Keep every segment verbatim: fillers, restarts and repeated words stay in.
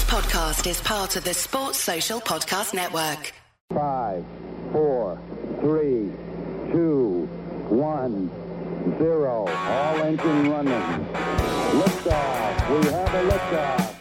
podcast is part of the Sports Social Podcast Network. Five, four, three, two, one, zero. All engine running. Liftoff. We have a liftoff.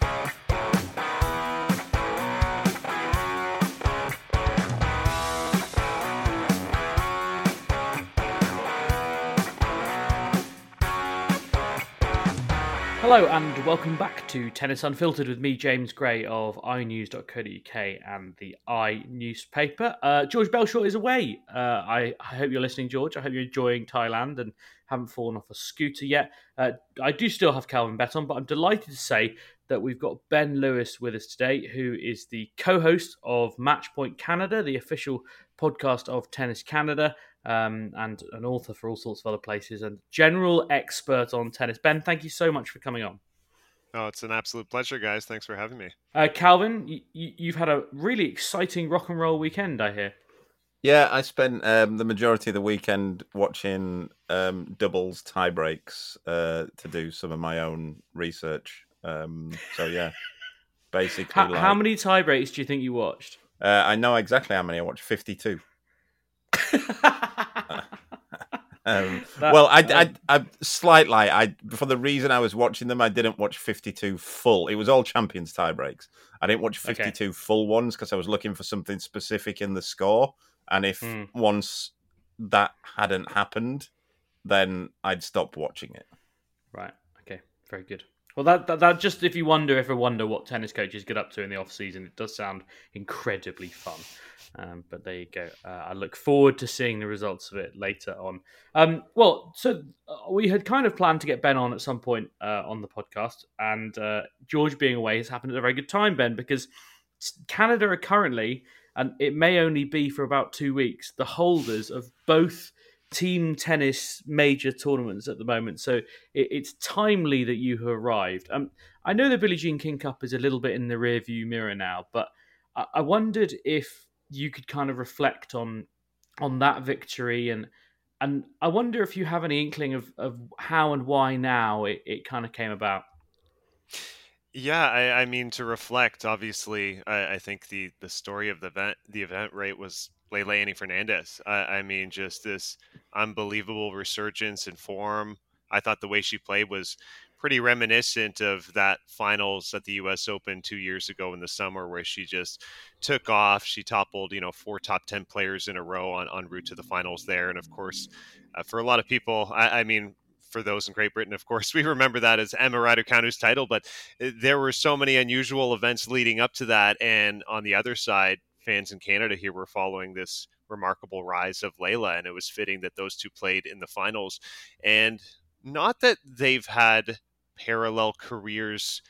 Hello and welcome back to Tennis Unfiltered with me, James Gray of i news dot co dot uk and the i newspaper. Uh, George Belshore is away. Uh, I, I hope you're listening, George. I hope you're enjoying Thailand and haven't fallen off a scooter yet. Uh, I do still have Calvin Betton, but I'm delighted to say that we've got Ben Lewis with us today, who is the co-host of Matchpoint Canada, the official podcast of Tennis Canada, um, and an author for all sorts of other places, and general expert on tennis. Ben, thank you so much for coming on. Oh, it's an absolute pleasure, guys. Thanks for having me. Uh, Calvin, you, you've had a really exciting rock and roll weekend, I hear. Yeah, I spent um, the majority of the weekend watching um, doubles tie breaks uh, to do some of my own research. Um, so, yeah, basically. How, like, how many tie breaks do you think you watched? Uh, I know exactly how many. I watched fifty-two. um, that, well, I, I, I slightly, I for the reason I was watching them, I didn't watch fifty-two full. It was all Champions tie breaks. I didn't watch fifty-two okay. full ones because I was looking for something specific in the score. And if mm. once that hadn't happened, then I'd stop watching it. Right. Okay. Very good. Well, that, that that just if you wonder, if I wonder what tennis coaches get up to in the off season, it does sound incredibly fun. Um, but there you go. Uh, I look forward to seeing the results of it later on. Um, well, so we had kind of planned to get Ben on at some point uh, on the podcast, and uh, George being away has happened at a very good time, Ben, because Canada are currently, and it may only be for about two weeks, the holders of both team tennis major tournaments at the moment. So it, it's timely that you have arrived. Um, I know the Billie Jean King Cup is a little bit in the rearview mirror now, but I, I wondered if you could kind of reflect on on that victory, and and I wonder if you have any inkling of, of how and why now it, it kind of came about. Yeah, I, I mean, to reflect, obviously, I, I think the, the story of the event, the event, right, was Leylah Annie Fernandez. I, I mean, just this unbelievable resurgence in form. I thought the way she played was pretty reminiscent of that finals at the U S Open two years ago in the summer, where she just took off. She toppled, you know, four top ten players in a row on, on route to the finals there. And of course, uh, for a lot of people, I, I mean, for those in Great Britain, of course, we remember that as Emma Raducanu's title, but there were so many unusual events leading up to that. And on the other side, fans in Canada here were following this remarkable rise of Leylah, and it was fitting that those two played in the finals. And not that they've had parallel careers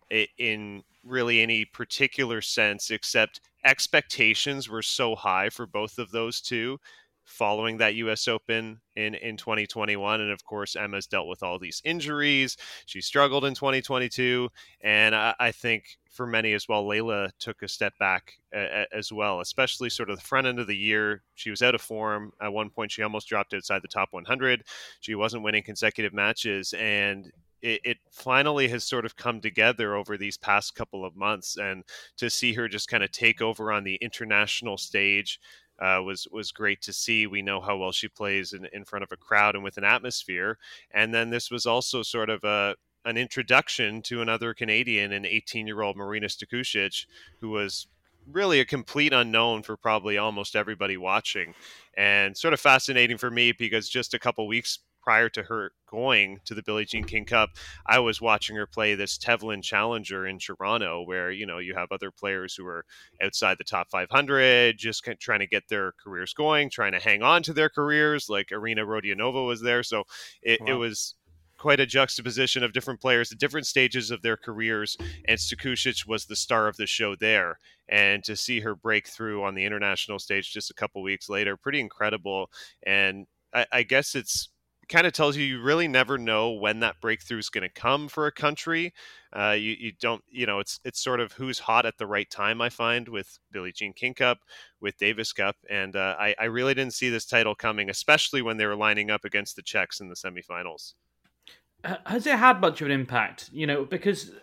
in really any particular sense, except expectations were so high for both of those two following that U S Open in, in twenty twenty-one. And of course, Emma's dealt with all these injuries. She struggled in twenty twenty-two. And I, I think for many as well, Leylah took a step back uh, as well, especially sort of the front end of the year. She was out of form. At one point, she almost dropped outside the top one hundred. She wasn't winning consecutive matches. And it, it finally has sort of come together over these past couple of months. And to see her just kind of take over on the international stage Uh, was was great to see. We know how well she plays in, in front of a crowd and with an atmosphere. And then this was also sort of a an introduction to another Canadian, an eighteen-year-old Marina Stikusic, who was really a complete unknown for probably almost everybody watching. And sort of fascinating for me because just a couple weeks prior to her going to the Billie Jean King Cup, I was watching her play this Tevlin Challenger in Toronto, where, you know, you have other players who are outside the top five hundred, just kind of trying to get their careers going, trying to hang on to their careers, like Arina Rodionova was there. So it, wow. it was quite a juxtaposition of different players at different stages of their careers, and Stikusic was the star of the show there. And to see her break through on the international stage just a couple weeks later, pretty incredible. And I, I guess it's kind of tells you you really never know when that breakthrough is going to come for a country. Uh, you, you don't, you know, it's it's sort of who's hot at the right time, I find, with Billie Jean King Cup, with Davis Cup. And uh, I, I really didn't see this title coming, especially when they were lining up against the Czechs in the semifinals. Has it had much of an impact? You know, because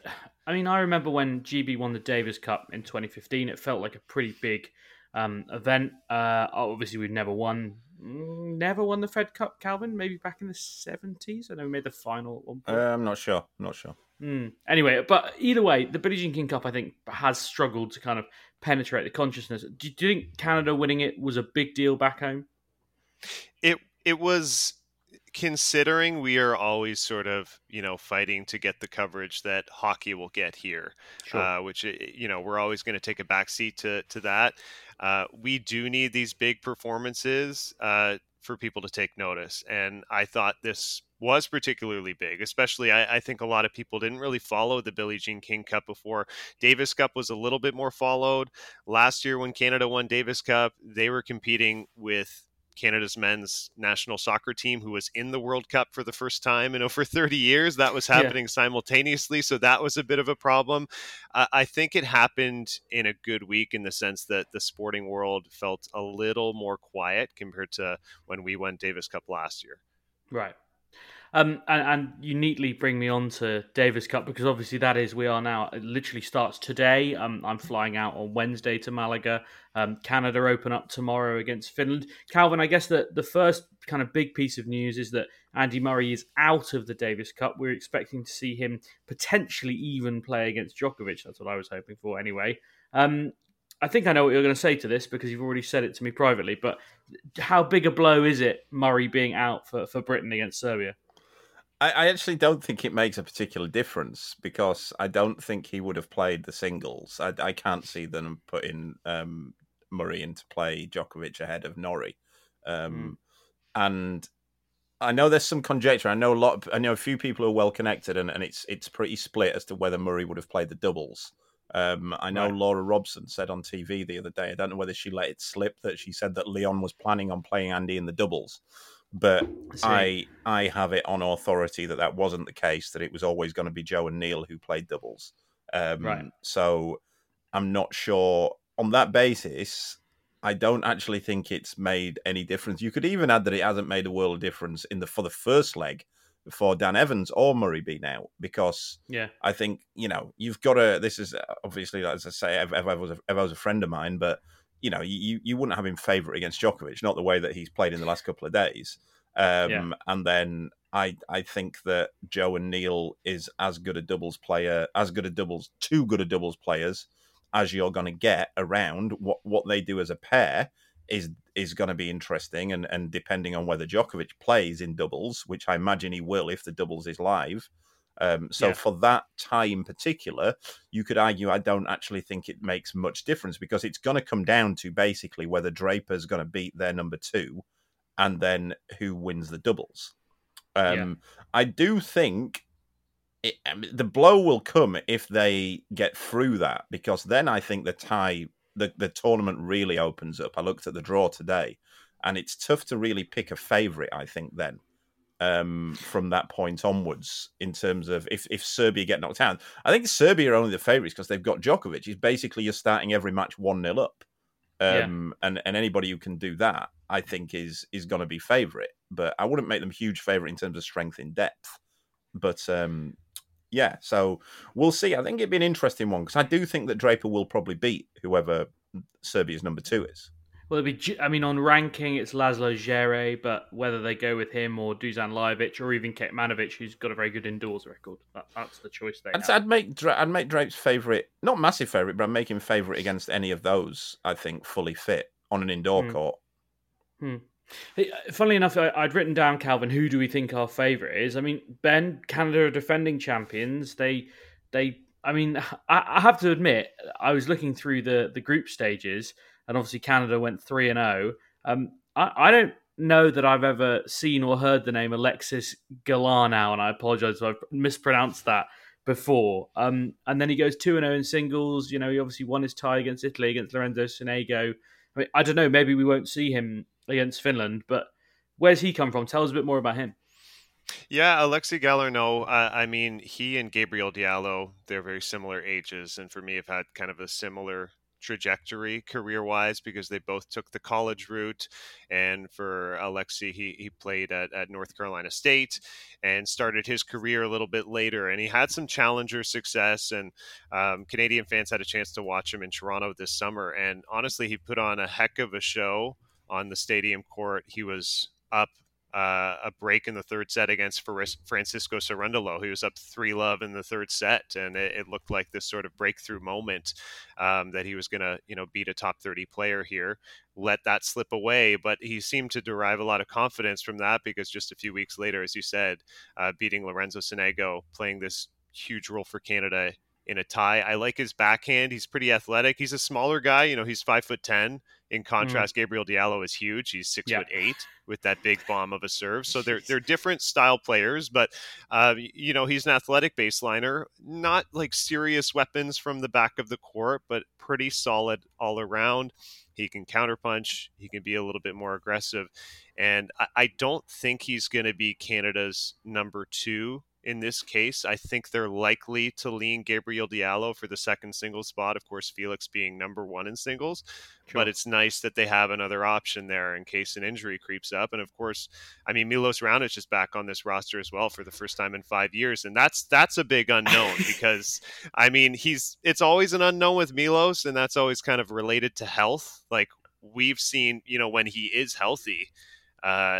I mean, I remember when G B won the Davis Cup in twenty fifteen. It felt like a pretty big um, event. Uh, obviously, we've never won, never won the Fed Cup, Calvin. Maybe back in the seventies. I know we made the final at one point. Uh, I'm not sure. I'm not sure. Mm. Anyway, but either way, the Billie Jean King Cup, I think, has struggled to kind of penetrate the consciousness. Do, do you think Canada winning it was a big deal back home? It it was, considering we are always sort of, you know, fighting to get the coverage that hockey will get here, Sure. uh, which, you know, we're always going to take a backseat to, to that. Uh, we do need these big performances uh, for people to take notice. And I thought this was particularly big, especially I, I think a lot of people didn't really follow the Billie Jean King Cup before. Davis Cup was a little bit more followed. Last year when Canada won Davis Cup, they were competing with Canada's men's national soccer team, who was in the World Cup for the first time in over thirty years. That was happening yeah. simultaneously. So that was a bit of a problem. Uh, I think it happened in a good week in the sense that the sporting world felt a little more quiet compared to when we won Davis Cup last year. Right. Um, and, and you neatly bring me on to Davis Cup, because obviously that is, we are now, it literally starts today. Um, I'm flying out on Wednesday to Malaga. Um, Canada open up tomorrow against Finland. Calvin, I guess that the first kind of big piece of news is that Andy Murray is out of the Davis Cup. We're expecting to see him potentially even play against Djokovic. That's what I was hoping for anyway. Um, I think I know what you're going to say to this because you've already said it to me privately, but how big a blow is it, Murray being out for, for Britain against Serbia? I, I actually don't think it makes a particular difference because I don't think he would have played the singles. I, I can't see them putting um, Murray in to play Djokovic ahead of Norrie. Um, mm. And I know there's some conjecture. I know a lot. Of, I know a few people who are well connected, and, and it's it's pretty split as to whether Murray would have played the doubles. Um, I know right. Laura Robson said on T V the other day, I don't know whether she let it slip, that she said that Leon was planning on playing Andy in the doubles. But I, I I have it on authority that that wasn't the case, that it was always going to be Joe and Neil who played doubles. Um, right. So I'm not sure. On that basis, I don't actually think it's made any difference. You could even add that it hasn't made a world of difference in the for the first leg for Dan Evans or Murray being out, because yeah. I think, you know, you've got to, this is obviously, as I say, Ev, Ev, was, a, Ev was a friend of mine, but, you know, you, you wouldn't have him favourite against Djokovic, not the way that he's played in the last couple of days. Um, yeah. And then I I think that Joe and Neil is as good a doubles player, as good a doubles, two good a doubles players as you're going to get around. What what they do as a pair is is going to be interesting, and, and depending on whether Djokovic plays in doubles, which I imagine he will if the doubles is live. Um, so yeah. for that tie in particular, you could argue I don't actually think it makes much difference, because it's going to come down to basically whether Draper's going to beat their number two and then who wins the doubles. Um, yeah. I do think it, I mean, the blow will come if they get through that, because then I think the tie, the, the tournament really opens up. I looked at the draw today, and it's tough to really pick a favourite, I think, then. Um, from that point onwards, in terms of if, if Serbia get knocked out. I think Serbia are only the favourites because they've got Djokovic. He's basically, you're starting every match one nil up. Um, yeah. and, and anybody who can do that, I think, is is going to be favourite. But I wouldn't make them huge favourite in terms of strength in depth. But um, yeah, so we'll see. I think it'd be an interesting one, because I do think that Draper will probably beat whoever Serbia's number two is. Well, it'd be, I mean, on ranking, it's Laszlo Djere, but whether they go with him or Dusan Lajovic or even Kekmanovic, who's got a very good indoors record, that, that's the choice they I'd, have. I'd make I'd make Drape's favourite, not massive favourite, but I'd make him favourite against any of those, I think, fully fit on an indoor hmm. court. Hmm. Funnily enough, I'd written down, Calvin, who do we think our favourite is? I mean, Ben, Canada are defending champions. They, they. I mean, I, I have to admit, I was looking through the, the group stages, and obviously Canada went three and zero. Um, I, I don't know that I've ever seen or heard the name Alexis Galanau, and I apologise if I've mispronounced that before. Um, and then he goes two and zero in singles. You know, he obviously won his tie against Italy against Lorenzo Sonego. I mean, I don't know. Maybe we won't see him against Finland, but where's he come from? Tell us a bit more about him. Yeah, Alexis Galarneau, uh, I mean, he and Gabriel Diallo, they're very similar ages, and for me have had kind of a similar trajectory career-wise because they both took the college route. And for Alexi, he, he played at, at North Carolina State and started his career a little bit later. And he had some challenger success, and um, Canadian fans had a chance to watch him in Toronto this summer. And honestly, he put on a heck of a show on the stadium court. He was up Uh, a break in the third set against Francisco Cerundolo. He was up three love in the third set, and it, it looked like this sort of breakthrough moment um, that he was going to, you know, beat a top thirty player here. Let that slip away, but he seemed to derive a lot of confidence from that because just a few weeks later, as you said, uh, beating Lorenzo Sonego, playing this huge role for Canada in a tie. I like his backhand. He's pretty athletic. He's a smaller guy. You know, he's five foot ten. In contrast, mm. Gabriel Diallo is huge. He's six yeah. foot eight with that big bomb of a serve. So they're they're different style players, but uh, you know, he's an athletic baseliner, not like serious weapons from the back of the court, but pretty solid all around. He can counterpunch. He can be a little bit more aggressive, and I, I don't think he's going to be Canada's number two. In this case, I think they're likely to lean Gabriel Diallo for the second singles spot. Of course, Felix being number one in singles, sure. But it's nice that they have another option there in case an injury creeps up. And of course, I mean, Milos Raonic is back on this roster as well for the first time in five years. And that's, that's a big unknown because I mean, he's, it's always an unknown with Milos, and that's always kind of related to health. Like we've seen, you know, when he is healthy, uh,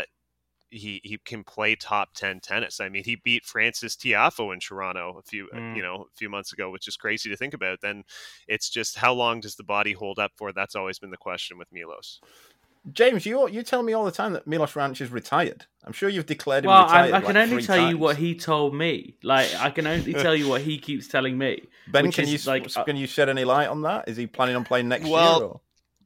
he he can play top ten tennis. I mean, he beat Francis Tiafoe in Toronto a few mm. you know a few months ago, which is crazy to think about. Then it's just how long does the body hold up for? That's always been the question with Milos. James, you you tell me all the time that Milos Raonic is retired. I'm sure you've declared him well, retired. Well, I, I can like only tell times. you what he told me. Like I can only tell you what he keeps telling me. Ben, can you like, can you shed any light on that? Is he planning on playing next well, year? Or?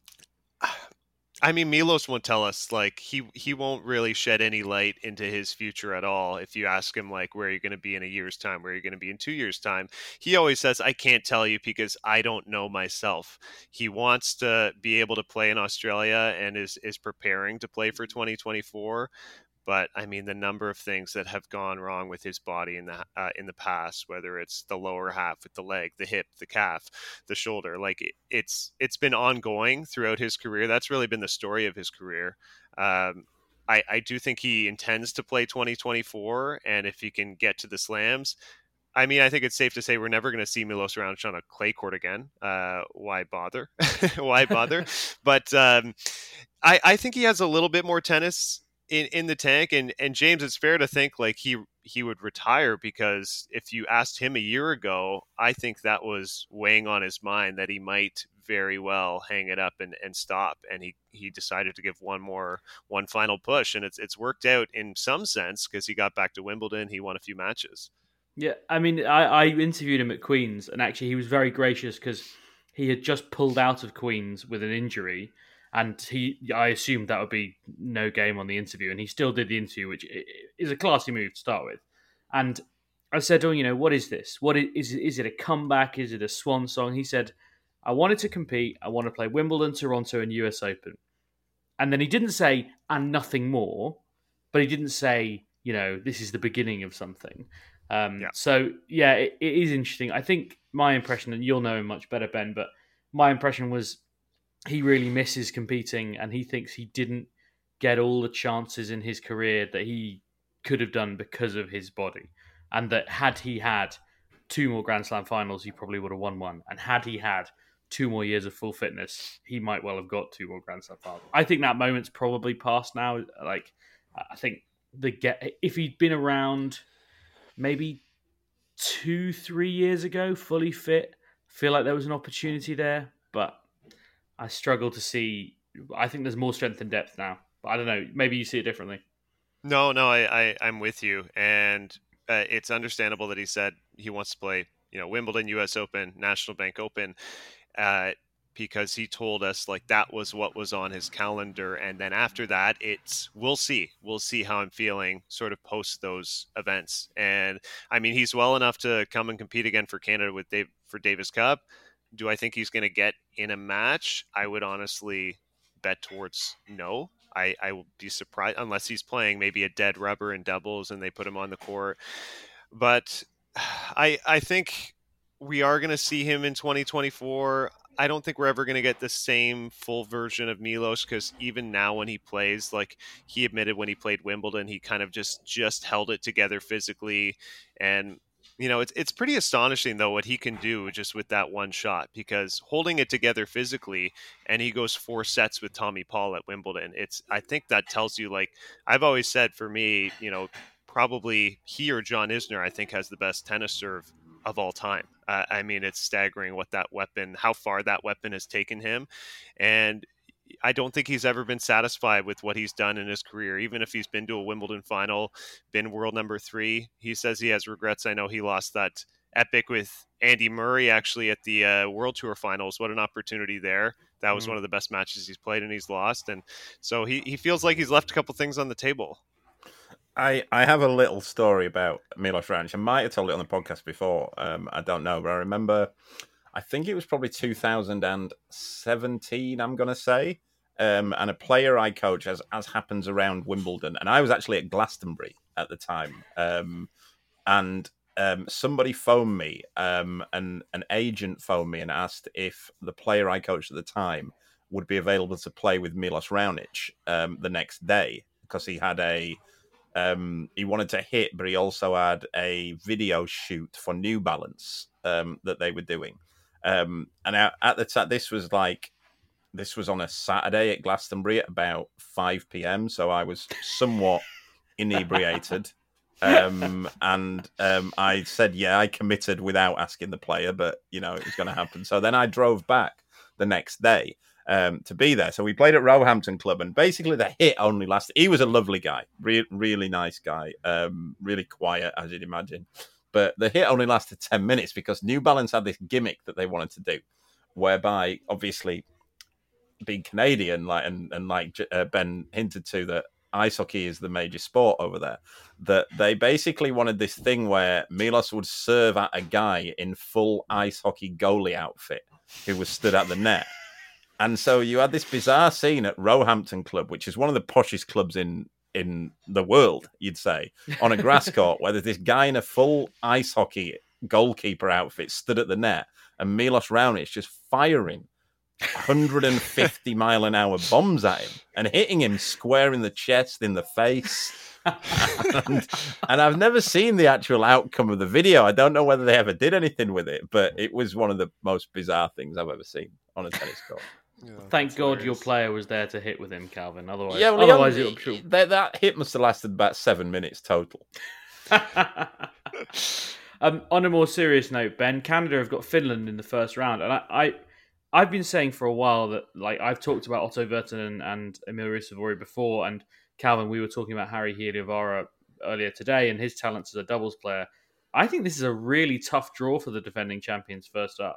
I mean, Milos won't tell us, like, he, he won't really shed any light into his future at all. If you ask him, like, where are you going to be in a year's time, where are you going to be in two years' time, he always says, I can't tell you because I don't know myself. He wants to be able to play in Australia and is, is preparing to play for twenty twenty-four. But I mean, the number of things that have gone wrong with his body in the uh, in the past, whether it's the lower half with the leg, the hip, the calf, the shoulder, like it, it's it's been ongoing throughout his career. That's really been the story of his career. Um, I, I do think he intends to play twenty twenty-four, and if he can get to the slams, I mean, I think it's safe to say we're never going to see Milos Raonic on a clay court again. Uh, why bother? why bother? But um, I, I think he has a little bit more tennis in, in the tank. And, and James, it's fair to think like he he would retire because if you asked him a year ago, I think that was weighing on his mind that he might very well hang it up and, and stop. And he, he decided to give one more, one final push. And it's it's worked out in some sense because he got back to Wimbledon. He won a few matches. Yeah, I mean, I, I interviewed him at Queen's, and actually he was very gracious because he had just pulled out of Queen's with an injury, and he I assumed that would be no game on the interview, and he still did the interview, which is a classy move to start with. And I said, oh, you know, what is this? What is, is, is it a comeback? Is it a swan song? He said, I wanted to compete. I want to play Wimbledon, Toronto, and U S Open. And then he didn't say, and nothing more, but he didn't say, you know, this is the beginning of something. Um, yeah. So, yeah, it, it is interesting. I think my impression, and you'll know him much better, Ben, but my impression was he really misses competing and he thinks he didn't get all the chances in his career that he could have done because of his body. And that had he had two more Grand Slam finals, he probably would have won one. And had he had two more years of full fitness, he might well have got two more Grand Slam finals. I think that moment's probably past now. Like, I think the get if he'd been around maybe two, three years ago, fully fit, feel like there was an opportunity there, but I struggle to see. I think there's more strength and depth now, but I don't know. Maybe you see it differently. No, no, I, I I'm with you, and uh, it's understandable that he said he wants to play, you know, Wimbledon, U S Open, National Bank Open, uh, because he told us like that was what was on his calendar, and then after that, it's we'll see, we'll see how I'm feeling, sort of post those events. And I mean, he's well enough to come and compete again for Canada with Dave for Davis Cup. Do I think he's going to get in a match? I would honestly bet towards no. I, I will be surprised unless he's playing maybe a dead rubber in doubles and they put him on the court. But I I think we are going to see him in twenty twenty-four. I don't think we're ever going to get the same full version of Milos, because even now when he plays, like he admitted when he played Wimbledon, he kind of just just held it together physically. And you know, it's it's pretty astonishing though what he can do just with that one shot, because holding it together physically, and he goes four sets with Tommy Paul at Wimbledon. It's I think that tells you, like I've always said, for me, you know, probably he or John Isner, I think, has the best tennis serve of all time. Uh, I mean, it's staggering what that weapon, how far that weapon has taken him. And I don't think he's ever been satisfied with what he's done in his career. Even if he's been to a Wimbledon final, been world number three, he says he has regrets. I know he lost that epic with Andy Murray actually at the uh, World Tour finals. What an opportunity there. That was mm-hmm. one of the best matches he's played, and he's lost. And so he, he feels like he's left a couple things on the table. I, I have a little story about Milos Raonic. I might have told it on the podcast before. Um, I don't know, but I remember, I think it was probably two thousand seventeen, I'm going to say. Um, and a player I coach, as, as happens around Wimbledon. And I was actually at Glastonbury at the time. Um, and um, somebody phoned me, um, and an agent phoned me and asked if the player I coached at the time would be available to play with Milos Raonic um, the next day, because he had a... Um, he wanted to hit, but he also had a video shoot for New Balance um, that they were doing. Um, and at, at the time, this was like, this was on a Saturday at Glastonbury at about five p.m. So I was somewhat inebriated. Um, and um, I said, yeah, I committed without asking the player, but, you know, it was going to happen. So then I drove back the next day. Um, to be there. So we played at Roehampton Club, and basically the hit only lasted. He was a lovely guy, re- really nice guy, um, really quiet, as you'd imagine. But the hit only lasted ten minutes because New Balance had this gimmick that they wanted to do, whereby, obviously, being Canadian, like and, and like uh, Ben hinted to, that ice hockey is the major sport over there, that they basically wanted this thing where Milos would serve at a guy in full ice hockey goalie outfit who was stood at the net. And so you had this bizarre scene at Roehampton Club, which is one of the poshest clubs in, in the world, you'd say, on a grass court, where there's this guy in a full ice hockey goalkeeper outfit stood at the net, and Milos Raonic just firing one hundred fifty mile an hour bombs at him and hitting him square in the chest, in the face. and, and I've never seen the actual outcome of the video. I don't know whether they ever did anything with it, but it was one of the most bizarre things I've ever seen on a tennis court. Yeah, Thank God hilarious. Your player was there to hit with him, Calvin. Otherwise, yeah, well, otherwise only, it sure... that, that hit must have lasted about seven minutes total. um, on a more serious note, Ben, Canada have got Finland in the first round, and I, I, I've been saying for a while that, like, I've talked about Otto Virtanen and Emil Ruusuvuori before, and Calvin, we were talking about Harri Hiilivaara earlier today and his talents as a doubles player. I think this is a really tough draw for the defending champions first up.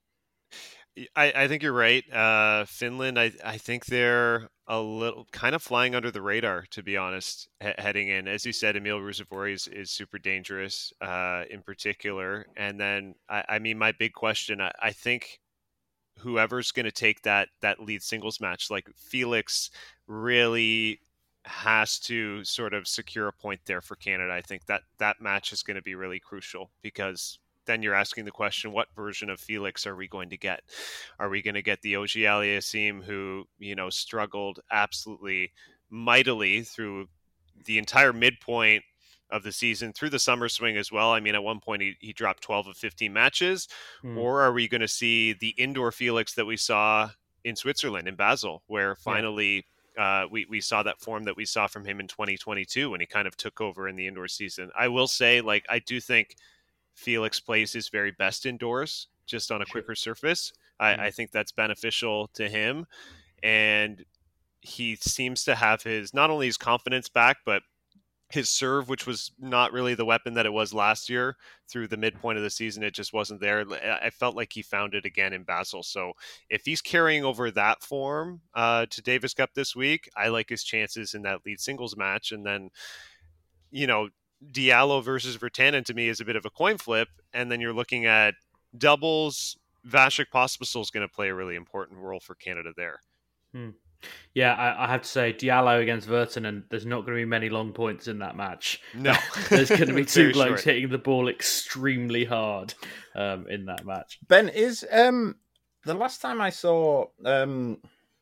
I, I think you're right. Uh, Finland, I, I think they're a little kind of flying under the radar, to be honest, he- heading in. As you said, Emil Ruusuvuori is, is super dangerous uh, in particular. And then, I, I mean, my big question, I, I think whoever's going to take that that lead singles match, like Felix really has to sort of secure a point there for Canada. I think that that match is going to be really crucial, because then you're asking the question, what version of Felix are we going to get? Are we going to get the Auger-Aliassime, who, you know, struggled absolutely mightily through the entire midpoint of the season, through the summer swing as well? I mean, at one point he, he dropped twelve of fifteen matches. Mm. Or are we going to see the indoor Felix that we saw in Switzerland, in Basel, where finally yeah. uh, we, we saw that form that we saw from him in twenty twenty-two when he kind of took over in the indoor season? I will say, like, I do think Felix plays his very best indoors, just on a quicker surface. I, mm-hmm. I think that's beneficial to him. And he seems to have his, not only his confidence back, but his serve, which was not really the weapon that it was last year through the midpoint of the season. It just wasn't there. I felt like he found it again in Basel. So if he's carrying over that form uh, to Davis Cup this week, I like his chances in that lead singles match. And then, you know, Diallo versus Virtanen to me is a bit of a coin flip, and then you're looking at doubles. Vasek Pospisil is going to play a really important role for Canada there. Hmm. Yeah, I, I have to say, Diallo against Virtanen, there's not going to be many long points in that match. No. There's going to be two blokes short. hitting the ball extremely hard um, in that match. Ben, is um, the last time I saw, um,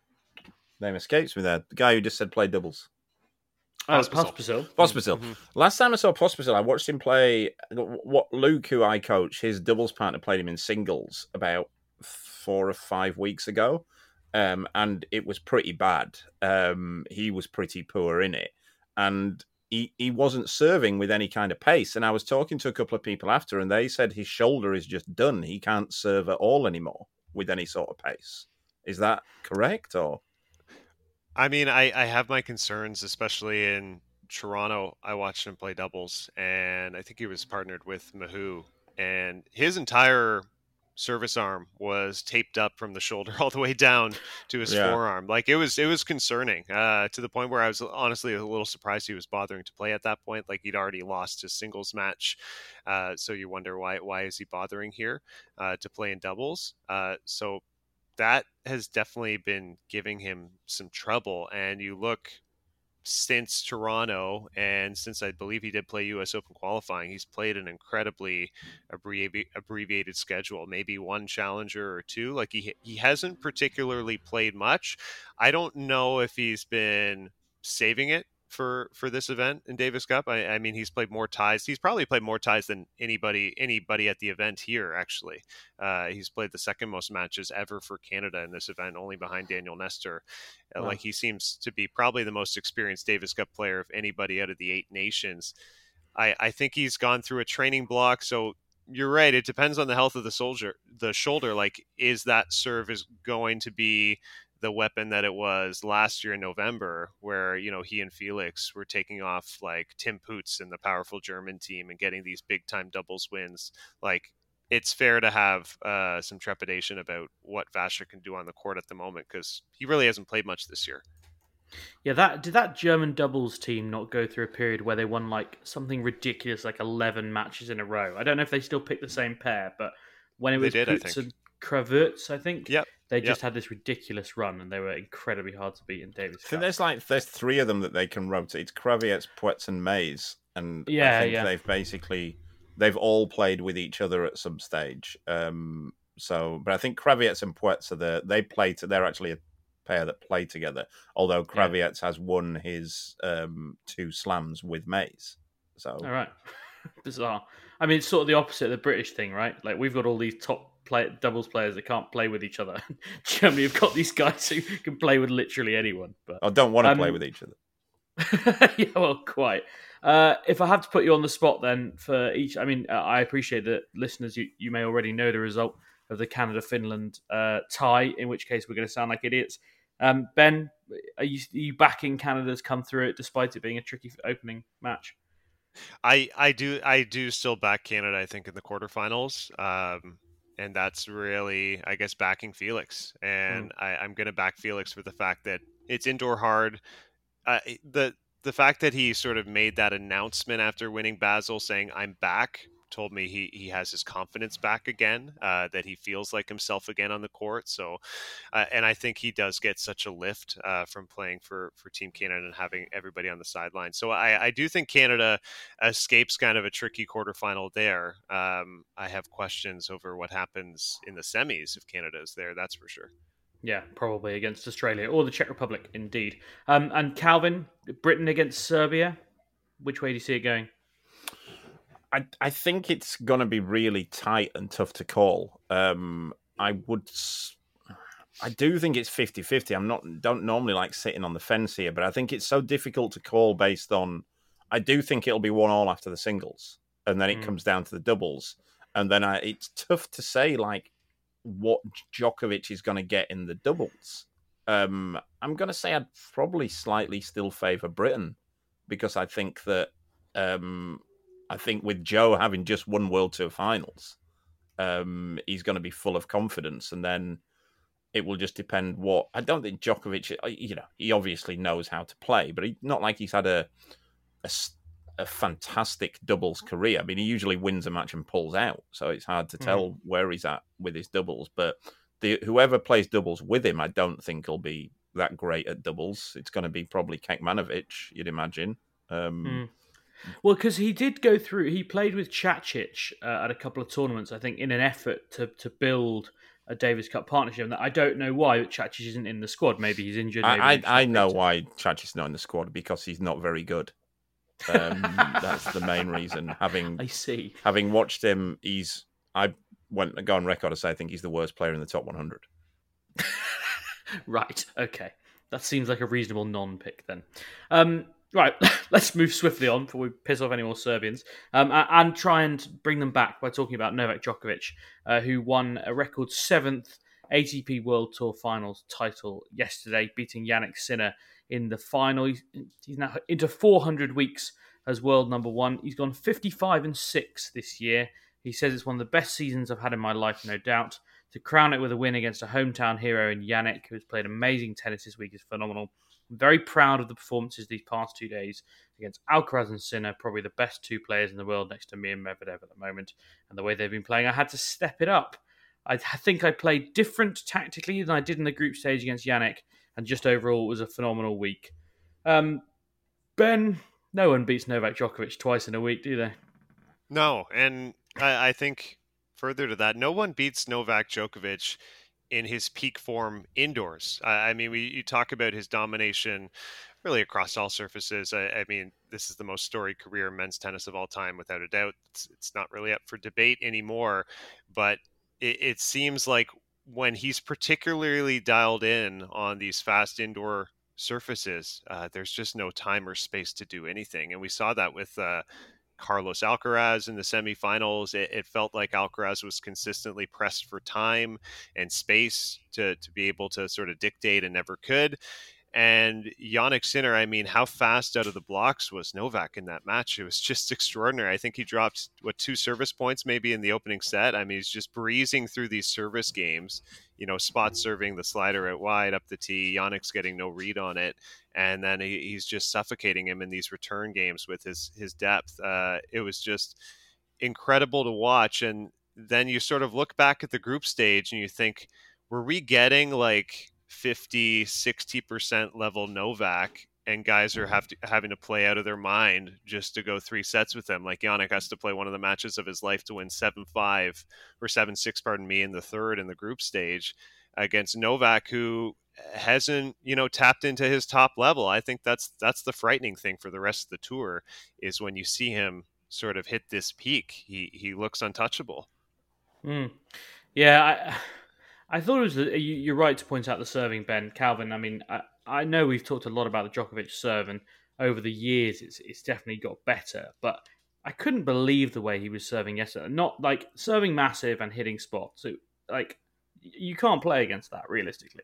name escapes me there, the guy who just said play doubles. Oh, Pospisil. Pospisil. Mm-hmm. Last time I saw Pospisil, I watched him play what Luke, who I coach, his doubles partner played him in singles about four or five weeks ago. Um, and it was pretty bad. Um, he was pretty poor in it. And he, he wasn't serving with any kind of pace. And I was talking to a couple of people after, and they said his shoulder is just done. He can't serve at all anymore with any sort of pace. Is that correct? Or I mean, I, I have my concerns, especially in Toronto. I watched him play doubles, and I think he was partnered with Mahou. And his entire service arm was taped up from the shoulder all the way down to his yeah. forearm. Like it was, it was concerning uh, to the point where I was honestly a little surprised he was bothering to play at that point. Like he'd already lost his singles match, uh, so you wonder why why is he bothering here uh, to play in doubles? Uh, so that has definitely been giving him some trouble. And you look since Toronto, and since I believe he did play U S Open qualifying, he's played an incredibly abbrevi- abbreviated schedule, maybe one challenger or two. Like he he hasn't particularly played much. I don't know if he's been saving it for for this event in Davis Cup. I, I mean, he's played more ties. He's probably played more ties than anybody anybody at the event here, actually. Uh, he's played the second most matches ever for Canada in this event, only behind Daniel Nestor. Wow. Like he seems to be probably the most experienced Davis Cup player of anybody out of the eight nations. I, I think he's gone through a training block, so you're right. It depends on the health of the soldier, the shoulder. Like, is that serve is going to be the weapon that it was last year in November, where, you know, he and Felix were taking off like Tim Poots and the powerful German team and getting these big time doubles wins. Like, it's fair to have uh, some trepidation about what Vasher can do on the court at the moment, because he really hasn't played much this year. Yeah, that did that German doubles team not go through a period where they won like something ridiculous, like eleven matches in a row? I don't know if they still pick the same pair, but when it was did, Poots and Kravertz, I think, yep. they just yep. had this ridiculous run, and they were incredibly hard to beat in Davis Cup. I think there's like there's three of them that they can rotate. It's Kravietz, Puetz, and Mays, and yeah, I think yeah. they've basically they've all played with each other at some stage. Um, so, but I think Kravietz and Puetz are the they play to, they're actually a pair that play together. Although Kravietz yeah. has won his um, two slams with Mays. So, all right, bizarre. I mean, it's sort of the opposite of the British thing, right? Like we've got all these top play doubles players that can't play with each other. Germany have got these guys who can play with literally anyone, but I don't want to um, play with each other. Yeah, well, quite. Uh, if I have to put you on the spot, then for each, I mean, uh, I appreciate that listeners, you, you may already know the result of the Canada-Finland uh, tie, in which case we're going to sound like idiots. Um, Ben, are you, are you backing Canada's come through it despite it being a tricky opening match? I, I do I do still back Canada, I think, in the quarterfinals. Um, and that's really, I guess, backing Felix. And mm. I, I'm going to back Felix for the fact that it's indoor hard. Uh, the the fact that he sort of made that announcement after winning Basel saying, I'm back, told me he, he has his confidence back again, uh, that he feels like himself again on the court. So, uh, and I think he does get such a lift uh, from playing for, for Team Canada and having everybody on the sideline. So I, I do think Canada escapes kind of a tricky quarterfinal there. Um, I have questions over what happens in the semis if Canada is there, that's for sure. Yeah, probably against Australia or the Czech Republic, indeed. Um, and Calvin, Britain against Serbia, which way do you see it going? I, I think it's going to be really tight and tough to call. Um, I would, I do think it's fifty-fifty. I'm not, don't normally like sitting on the fence here, but I think it's so difficult to call based on, I do think it'll be one all after the singles, and then it mm. comes down to the doubles. And then I, it's tough to say like what Djokovic is going to get in the doubles. Um, I'm going to say I'd probably slightly still favour Britain, because I think that, um, I think with Joe having just won World Tour finals, um, he's going to be full of confidence, and then it will just depend what. I don't think Djokovic, you know, he obviously knows how to play, but he, not like he's had a, a a fantastic doubles career. I mean, he usually wins a match and pulls out, so it's hard to tell mm. where he's at with his doubles. But the whoever plays doubles with him, I don't think will be that great at doubles. It's going to be probably Kekmanovic, you'd imagine. Um, mm. Well, because he did go through, he played with Chacic uh, at a couple of tournaments, I think, in an effort to to build a Davis Cup partnership. And I don't know why Cacic isn't in the squad. Maybe he's injured. Maybe I he's I, I know why Cacic is not in the squad, because he's not very good. Um, that's the main reason. Having I see. Having watched him, he's I went to go on record to say I think he's the worst player in the top one hundred. Right. Okay. That seems like a reasonable non-pick then. Um, right. Let's move swiftly on before we piss off any more Serbians, um, and try and bring them back by talking about Novak Djokovic, uh, who won a record seventh A T P World Tour Finals title yesterday, beating Jannik Sinner in the final. He's, he's now into four hundred weeks as world number one. He's gone fifty-five and six this year. He says it's one of the best seasons I've had in my life, no doubt. To crown it with a win against a hometown hero in Jannik, who has played amazing tennis this week, is phenomenal. I'm very proud of the performances these past two days against Alcaraz and Sinner, probably the best two players in the world next to me and Medvedev at the moment. And the way they've been playing, I had to step it up. I think I played different tactically than I did in the group stage against Jannik, and just overall it was a phenomenal week. Um, Ben, no one beats Novak Djokovic twice in a week, do they? No, and I, I think further to that, no one beats Novak Djokovic in his peak form indoors. I, I mean, we you talk about his domination really across all surfaces. I, I mean, this is the most storied career in men's tennis of all time, without a doubt. It's, it's not really up for debate anymore, but it, it seems like when he's particularly dialed in on these fast indoor surfaces, uh, there's just no time or space to do anything. And we saw that with uh, Carlos Alcaraz in the semifinals. It, it felt like Alcaraz was consistently pressed for time and space to, to be able to sort of dictate and never could. And Jannik Sinner, I mean, how fast out of the blocks was Novak in that match? It was just extraordinary. I think he dropped, what, two service points maybe in the opening set. I mean, he's just breezing through these service games, you know, spot serving the slider out wide up the tee. Jannik's getting no read on it. And then he, he's just suffocating him in these return games with his, his depth. Uh, it was just incredible to watch. And then you sort of look back at the group stage and you think, were we getting like fifty, sixty percent level Novak, and guys are have to, having to play out of their mind just to go three sets with him? Like Jannik has to play one of the matches of his life to win seven five or seven six, pardon me, in the third in the group stage against Novak, who hasn't, you know, tapped into his top level. I think that's that's the frightening thing for the rest of the tour, is when you see him sort of hit this peak, he he looks untouchable. Mm. Yeah, I I thought it was, you're right to point out the serving, Ben. Calvin, I mean, I, I know we've talked a lot about the Djokovic serve, and over the years it's it's definitely got better, but I couldn't believe the way he was serving yesterday. Not like serving massive and hitting spots. So, like, you can't play against that realistically.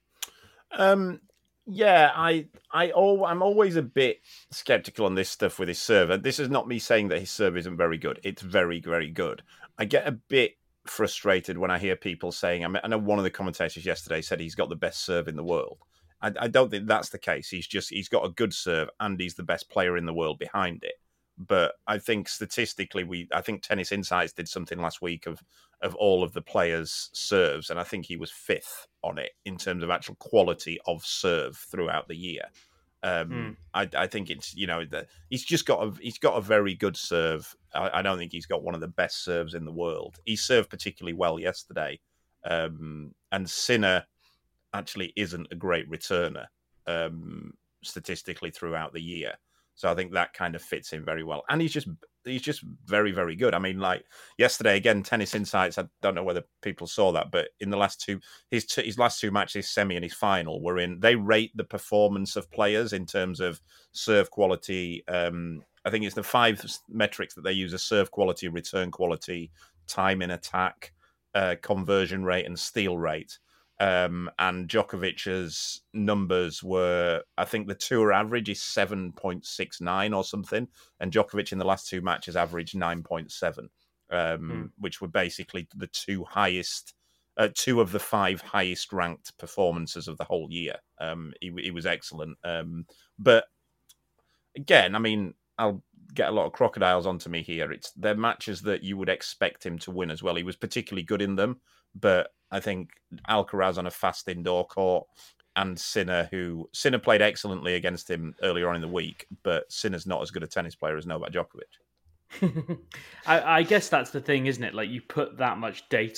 Um, yeah, I, I, al- I'm always a bit skeptical on this stuff with his serve. And this is not me saying that his serve isn't very good. It's very, very good. I get a bit frustrated when I hear people saying, I, mean, I know one of the commentators yesterday said he's got the best serve in the world. I, I don't think that's the case. He's just, he's got a good serve and he's the best player in the world behind it. But I think statistically, we I think Tennis Insights did something last week of of all of the players' serves, and I think he was fifth on it in terms of actual quality of serve throughout the year. Um, mm. I, I think it's you know the, he's just got a he's got a very good serve. I, I don't think he's got one of the best serves in the world. He served particularly well yesterday, um, and Sinner actually isn't a great returner um, statistically throughout the year. So I think that kind of fits in very well. And he's just he's just very, very good. I mean, like yesterday, again, Tennis Insights, I don't know whether people saw that, but in the last two, his two, his last two matches, his semi and his final, were in, they rate the performance of players in terms of serve quality. Um, I think it's the five metrics that they use: are serve quality, return quality, time in attack, uh, conversion rate, and steal rate. Um, and Djokovic's numbers were, I think the tour average is seven point six nine or something, and Djokovic in the last two matches averaged nine point seven, um, mm. which were basically the two highest, uh, two of the five highest ranked performances of the whole year. Um, he, he was excellent. Um, but again, I mean, I'll get a lot of crocodiles onto me here. It's they're matches that you would expect him to win as well. He was particularly good in them, but I think Alcaraz on a fast indoor court and Sinner, who Sinner played excellently against him earlier on in the week, but Sinner's not as good a tennis player as Novak Djokovic. I, I guess that's the thing, isn't it? Like, you put that much data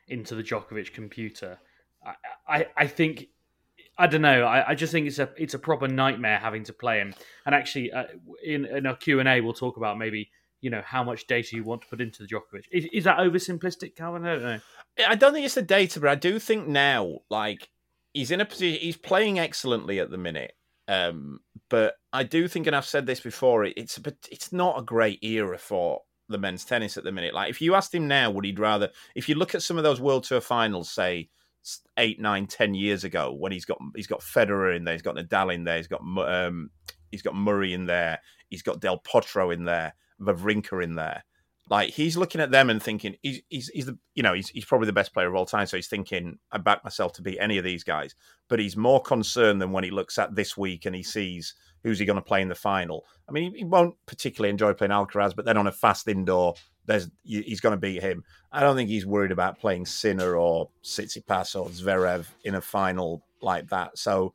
into the Djokovic computer. I, I, I think, I don't know. I, I just think it's a it's a proper nightmare having to play him. And actually, uh, in in our Q and A, we'll talk about maybe you know how much data you want to put into the Djokovic. Is, is that oversimplistic, Calvin? I don't know. I don't think it's the data, but I do think now, like he's in a position, he's playing excellently at the minute. Um, but I do think, and I've said this before, it's a, it's not a great era for the men's tennis at the minute. Like if you asked him now, would he rather? If you look at some of those World Tour finals, say eight, nine, ten years ago, when he's got he's got Federer in there, he's got Nadal in there, he's got um, he's got Murray in there, he's got Del Potro in there, Wawrinka in there. Like he's looking at them and thinking he's he's, he's the you know he's he's probably the best player of all time. So he's thinking I back myself to beat any of these guys. But he's more concerned than when he looks at this week and he sees who's he going to play in the final. I mean, he won't particularly enjoy playing Alcaraz, but then on a fast indoor, there's he's going to beat him. I don't think he's worried about playing Sinner or Tsitsipas or Zverev in a final like that. So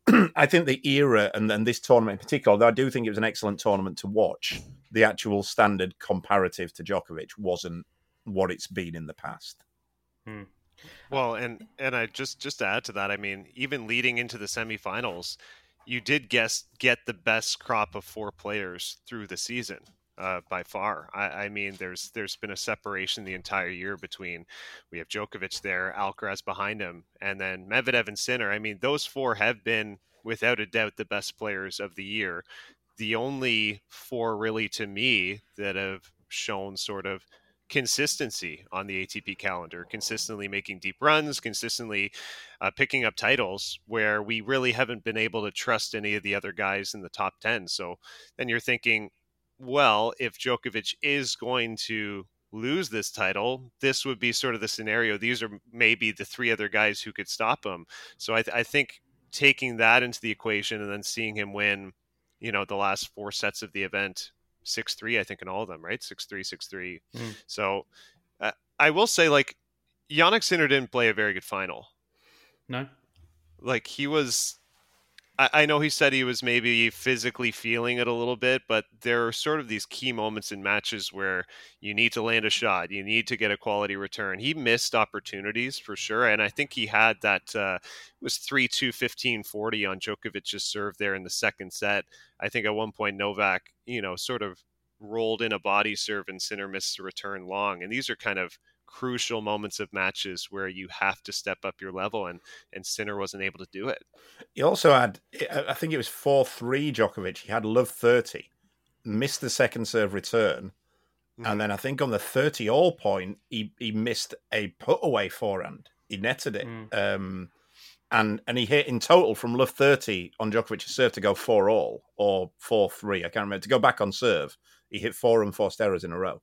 I think the era and then this tournament in particular, although I do think it was an excellent tournament to watch, the actual standard comparative to Djokovic wasn't what it's been in the past. Hmm. Well, and and I just just to add to that, I mean, even leading into the semifinals, you did guess get the best crop of four players through the season uh, by far. I, I mean, there's there's been a separation the entire year between we have Djokovic there, Alcaraz behind him, and then Medvedev and Sinner. I mean, those four have been without a doubt the best players of the year. The only four really to me that have shown sort of consistency on the A T P calendar, consistently making deep runs, consistently uh, picking up titles where we really haven't been able to trust any of the other guys in the top ten. So then you're thinking, well, if Djokovic is going to lose this title, this would be sort of the scenario. These are maybe the three other guys who could stop him. So I, th- I think taking that into the equation and then seeing him win, you know, the last four sets of the event, six three, I think, in all of them, right? six three, six three. Mm. So uh, I will say, like, Jannik Sinner didn't play a very good final. No. Like, he was... I, I know he said he was maybe physically feeling it a little bit, but there are sort of these key moments in matches where you need to land a shot. You need to get a quality return. He missed opportunities for sure, and I think he had that... Uh, it was three two, fifteen forty on Djokovic's serve there in the second set. I think at one point Novak, you know, sort of rolled in a body serve and Sinner missed the return long. And these are kind of crucial moments of matches where you have to step up your level, and, and Sinner wasn't able to do it. He also had, I think it was four three Djokovic. He had love thirty, missed the second serve return. Mm-hmm. And then I think on the thirty all point, he, he missed a put away forehand. He netted it. Mm. Um, and and he hit in total from love thirty on Djokovic's serve to go four all or four three. I can't remember. To go back on serve, he hit four unforced errors in a row.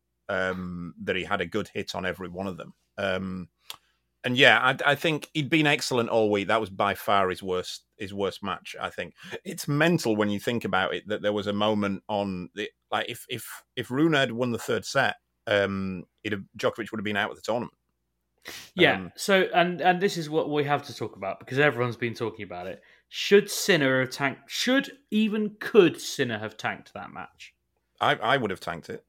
Um, that he had a good hit on every one of them. Um, and yeah, I, I think he'd been excellent all week. That was by far his worst his worst match, I think. It's mental when you think about it that there was a moment on the like if if if Rune had won the third set, um, it'd, Djokovic would have been out of the tournament. Yeah. Um, so and and this is what we have to talk about because everyone's been talking about it. Should Sinner have tanked? Should even could Sinner have tanked that match? I I would have tanked it.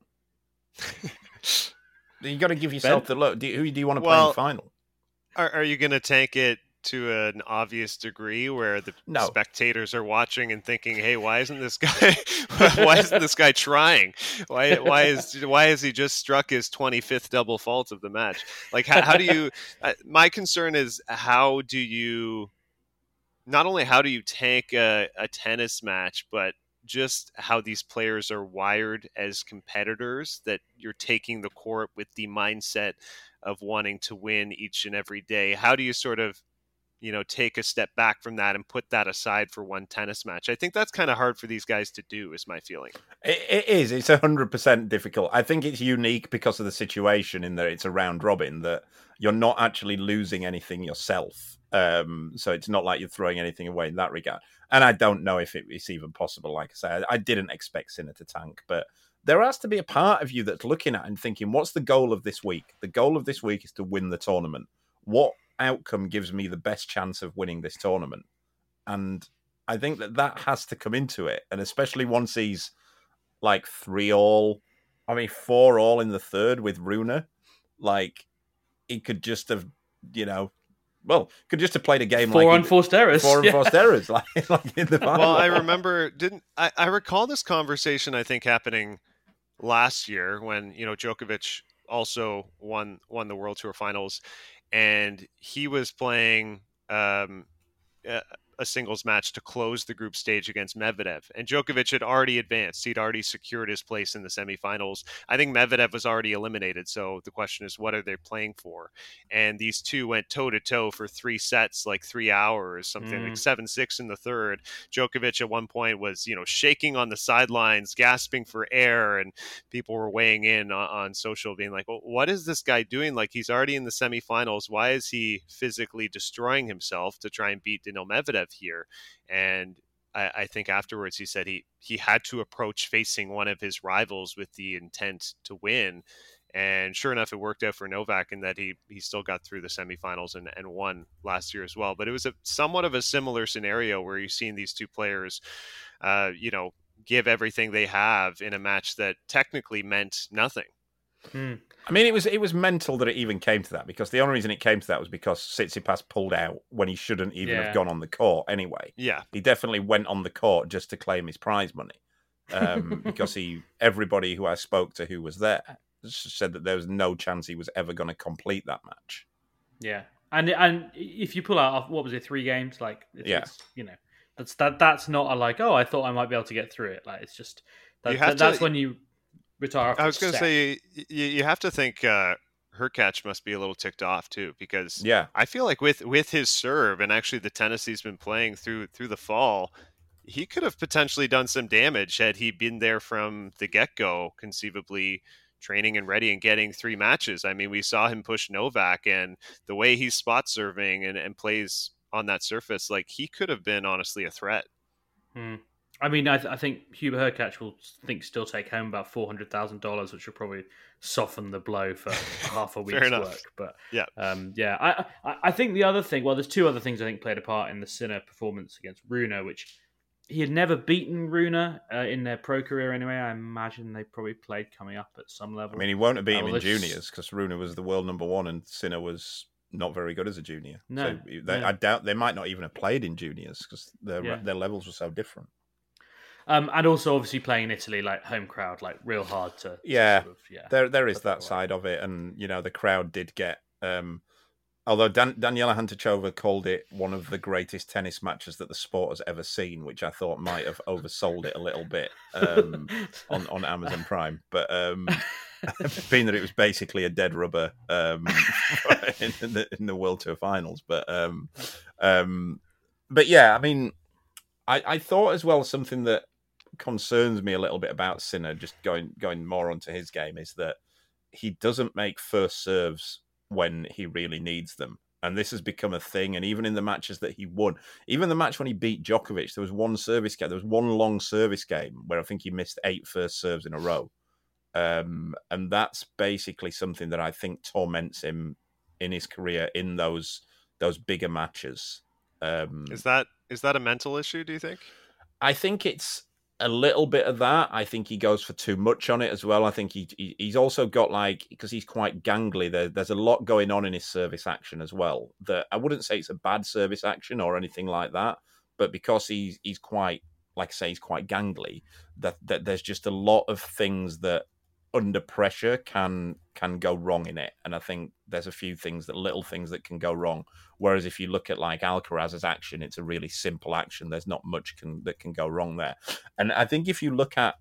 You got to give yourself ben? the look. Do you, who do you want to play well, in the final? Are, are you going to tank it to an obvious degree where the no. spectators are watching and thinking, "Hey, why isn't this guy? why isn't this guy trying? Why why is why has he just struck his twenty-fifth double fault of the match? Like, how, how do you? Uh, my concern is how do you? Not only how do you tank a, a tennis match, but just how these players are wired as competitors, that you're taking the court with the mindset of wanting to win each and every day. How do you sort of, you know, take a step back from that and put that aside for one tennis match? I think that's kind of hard for these guys to do, is my feeling. It, it is. It's one hundred percent difficult. I think it's unique because of the situation in that it's a round robin, that you're not actually losing anything yourself. Um, so it's not like you're throwing anything away in that regard. And I don't know if it, it's even possible. Like I say, I, I didn't expect Sinner to tank, but there has to be a part of you that's looking at and thinking, what's the goal of this week? The goal of this week is to win the tournament. What outcome gives me the best chance of winning this tournament? And I think that that has to come into it. And especially once he's like three all, I mean, four all in the third with Rune, like, he could just have, you know, well, could just have played a game four like unforced errors, four yeah. unforced errors, like, like in the final. Well, I remember, didn't I, I recall this conversation, I think, happening last year when, you know, Djokovic also won won the World Tour Finals, and he was playing um, a, a singles match to close the group stage against Medvedev, and Djokovic had already advanced. He'd already secured his place in the semifinals. I think Medvedev was already eliminated, so the question is, what are they playing for? And these two went toe-to-toe for three sets, like three hours, something mm. like seven six in the third. Djokovic at one point was, you know, shaking on the sidelines, gasping for air, and people were weighing in on, on social, being like, well, what is this guy doing? Like, he's already in the semifinals. Why is he physically destroying himself to try and beat Daniil Medvedev here? And I, I think afterwards he said he he had to approach facing one of his rivals with the intent to win, and sure enough, it worked out for Novak in that he he still got through the semifinals and, and won last year as well. But it was a somewhat of a similar scenario where you've seen these two players, uh, you know, give everything they have in a match that technically meant nothing. Hmm. I mean, it was it was mental that it even came to that, because the only reason it came to that was because Tsitsipas pulled out when he shouldn't even yeah. have gone on the court anyway. Yeah, he definitely went on the court just to claim his prize money, um, because he everybody who I spoke to who was there said that there was no chance he was ever going to complete that match. Yeah, and and if you pull out, what was it, three games? Like, it's, yeah, it's, you know, that's that that's not a like, oh, I thought I might be able to get through it. Like, it's just that, that, to, that's when you retire. I was going to say you, you have to think uh, Hurkacz must be a little ticked off too, because yeah, I feel like with with his serve and actually the tennis he's been playing through through the fall, he could have potentially done some damage had he been there from the get go, conceivably training and ready and getting three matches. I mean, we saw him push Novak, and the way he's spot serving and, and plays on that surface, like, he could have been honestly a threat. Hmm. I mean, I, th- I think Hubert Hurkacz will think still take home about four hundred thousand dollars, which will probably soften the blow for half a week's work. But yeah, um, yeah, I, I I think the other thing, well, there's two other things I think played a part in the Sinner performance against Rune, which he had never beaten Rune uh, in their pro career anyway. I imagine they probably played coming up at some level. I mean, he won't have beaten uh, him in juniors because Rune was the world number one and Sinner was not very good as a junior. No, so they, no. I doubt they might not even have played in juniors because their Yeah. their levels were so different. Um, and also, obviously, playing in Italy, like home crowd, like real hard to. Yeah, to sort of, yeah. There there is Put that that side of it, and you know the crowd did get. Um, although Dan, Daniela Hantuchova called it one of the greatest tennis matches that the sport has ever seen, which I thought might have oversold it a little bit um, on on Amazon Prime, but. Um, being that it was basically a dead rubber um, in, the, in the World Tour Finals, but um, um, but yeah, I mean, I, I thought as well something that concerns me a little bit about Sinner, just going going more onto his game, is that he doesn't make first serves when he really needs them, and this has become a thing. And even in the matches that he won, even the match when he beat Djokovic, there was one service game, there was one long service game where I think he missed eight first serves in a row. Um, and that's basically something that I think torments him in his career in those those bigger matches. Um, is that is that a mental issue, do you think? I think it's a little bit of that. I think he goes for too much on it as well. I think he, he he's also got, like, because he's quite gangly, there, there's a lot going on in his service action as well. That I wouldn't say it's a bad service action or anything like that, but because he's he's quite, like I say, he's quite gangly, that, that there's just a lot of things that under pressure can can go wrong in it, and I think there's a few things that little things that can go wrong. Whereas if you look at like Alcaraz's action, it's a really simple action. There's not much can that can go wrong there. And I think if you look at,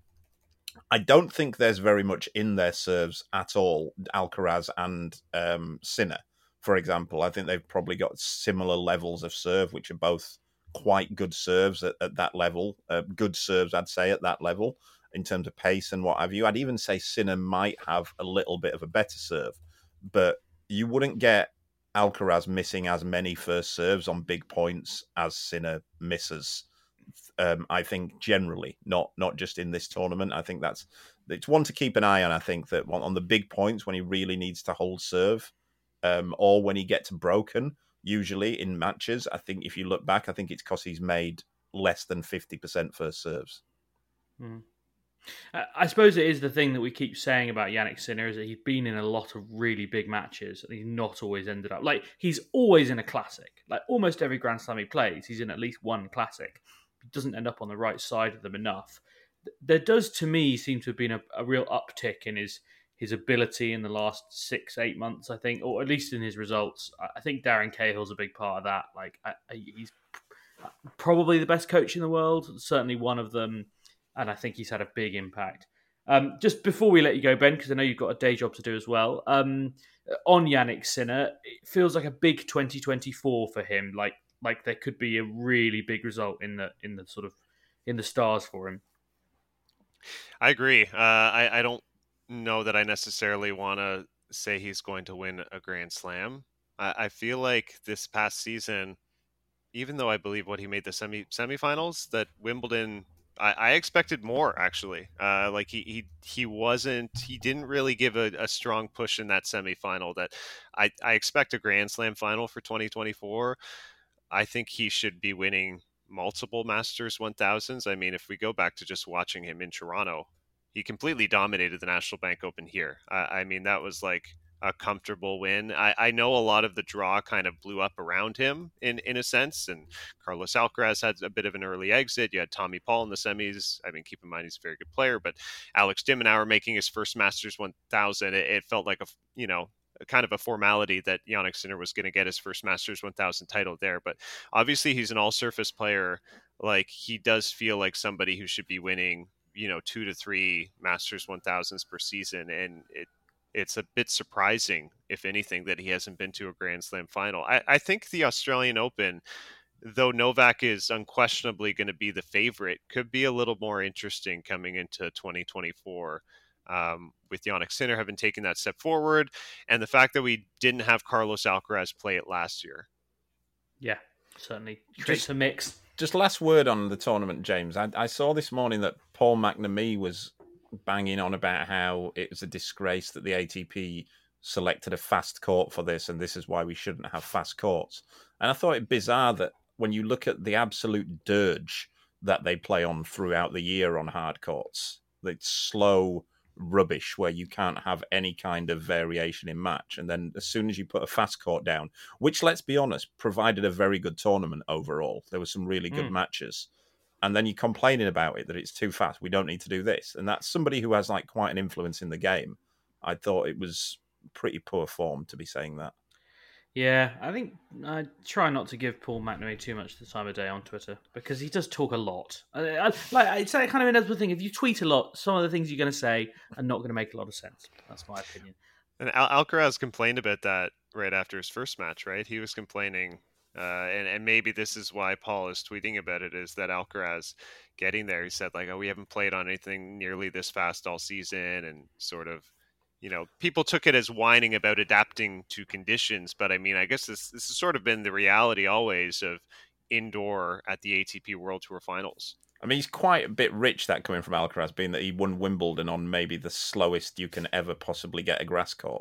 I don't think there's very much in their serves at all. Alcaraz and um, Sinner, for example, I think they've probably got similar levels of serve, which are both quite good serves at, at that level. Uh, good serves, I'd say, at that level. In terms of pace and what have you. I'd even say Sinner might have a little bit of a better serve, but you wouldn't get Alcaraz missing as many first serves on big points as Sinner misses. Um, I think generally, not not just in this tournament. I think that's it's one to keep an eye on. I think that on the big points when he really needs to hold serve, um, or when he gets broken, usually in matches. I think if you look back, I think it's because he's made less than fifty percent first serves. Mm. I suppose it is the thing that we keep saying about Jannik Sinner is that he's been in a lot of really big matches and he's not always ended up... Like, he's always in a classic. Like, almost every Grand Slam he plays, he's in at least one classic. He doesn't end up on the right side of them enough. There does, to me, seem to have been a, a real uptick in his, his ability in the last six, eight months, I think, or at least in his results. I think Darren Cahill's a big part of that. Like, I, I, he's probably the best coach in the world, certainly one of them. And I think he's had a big impact. Um, just before we let you go, Ben, because I know you've got a day job to do as well, um, on Jannik Sinner, it feels like a big twenty twenty-four for him. Like like there could be a really big result in the in the sort of in the stars for him. I agree. Uh, I, I don't know that I necessarily want to say he's going to win a Grand Slam. I, I feel like this past season, even though I believe what he made the semi semifinals, that Wimbledon... I, I expected more, actually. Uh, like he, he he wasn't he didn't really give a, a strong push in that semifinal. That I, I expect a Grand Slam final for twenty twenty-four. I think he should be winning multiple Masters one thousands. I mean, if we go back to just watching him in Toronto, he completely dominated the National Bank Open here. Uh, I mean, that was like a comfortable win. I, I know a lot of the draw kind of blew up around him in, in a sense, and Carlos Alcaraz had a bit of an early exit. You had Tommy Paul in the semis. I mean, keep in mind he's a very good player, but Alex de Minaur making his first Masters one thousand, it, it felt like a, you know, kind of a formality that Jannik Sinner was going to get his first Masters one thousand title there. But obviously he's an all-surface player. Like, he does feel like somebody who should be winning, you know, two to three Masters one thousands per season, and it it's a bit surprising, if anything, that he hasn't been to a Grand Slam final. I, I think the Australian Open, though Novak is unquestionably going to be the favorite, could be a little more interesting coming into twenty twenty-four, um, with Jannik Sinner having taken that step forward, and the fact that we didn't have Carlos Alcaraz play it last year. Yeah, certainly creates a mix. Just last word on the tournament, James. I, I saw this morning that Paul McNamee was banging on about how it was a disgrace that the A T P selected a fast court for this, and this is why we shouldn't have fast courts. And I thought it bizarre that when you look at the absolute dirge that they play on throughout the year on hard courts, it's slow rubbish where you can't have any kind of variation in match. And then as soon as you put a fast court down, which, let's be honest, provided a very good tournament overall, there were some really good mm. matches. And then you're complaining about it, that it's too fast. We don't need to do this. And that's somebody who has like quite an influence in the game. I thought it was pretty poor form to be saying that. Yeah, I think I try not to give Paul McNamee too much the time of day on Twitter because he does talk a lot. I, I, like it's that kind of inevitable thing. If you tweet a lot, some of the things you're going to say are not going to make a lot of sense. That's my opinion. And Al- Alcaraz complained about that right after his first match, right? He was complaining, uh, and, and maybe this is why Paul is tweeting about it, is that Alcaraz getting there, he said, like, oh, we haven't played on anything nearly this fast all season, and sort of, you know, people took it as whining about adapting to conditions. But I mean, I guess this this has sort of been the reality always of indoor at the A T P World Tour Finals. I mean, he's quite a bit rich, that coming from Alcaraz, being that he won Wimbledon on maybe the slowest you can ever possibly get a grass court.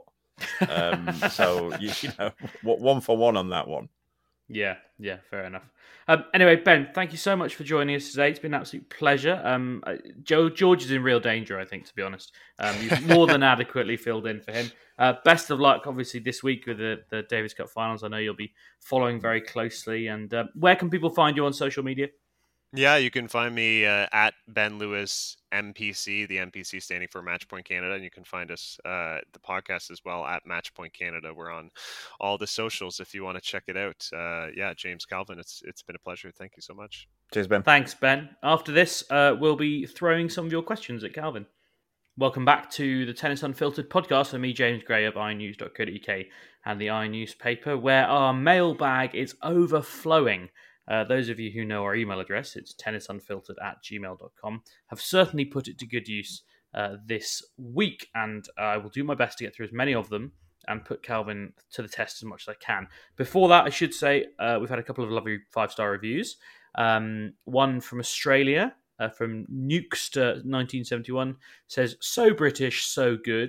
Um, so, you, you know, one for one on that one. Yeah, yeah, fair enough. Um, anyway, Ben, thank you so much for joining us today. It's been an absolute pleasure. Um, Joe George is in real danger, I think, to be honest. Um, you've more than adequately filled in for him. Uh, best of luck, obviously, this week with the, the Davis Cup finals. I know you'll be following very closely. And uh, where can people find you on social media? Yeah, you can find me uh, at Ben Lewis M P C, the M P C standing for Matchpoint Canada, and you can find us uh, the podcast as well at Matchpoint Canada. We're on all the socials if you want to check it out. Uh, yeah, James Calvin, it's it's been a pleasure. Thank you so much. Cheers, Ben. Thanks, Ben. After this, uh, we'll be throwing some of your questions at Calvin. Welcome back to the Tennis Unfiltered podcast with me, James Gray of i news dot co dot uk and the iNewspaper, where our mailbag is overflowing. Uh, those of you who know our email address, it's tennisunfiltered at gmail dot com, have certainly put it to good use uh, this week, and I will do my best to get through as many of them and put Calvin to the test as much as I can. Before that, I should say uh, we've had a couple of lovely five-star reviews. Um, one from Australia, uh, from Nukester nineteen seventy-one, says, "So British, so good.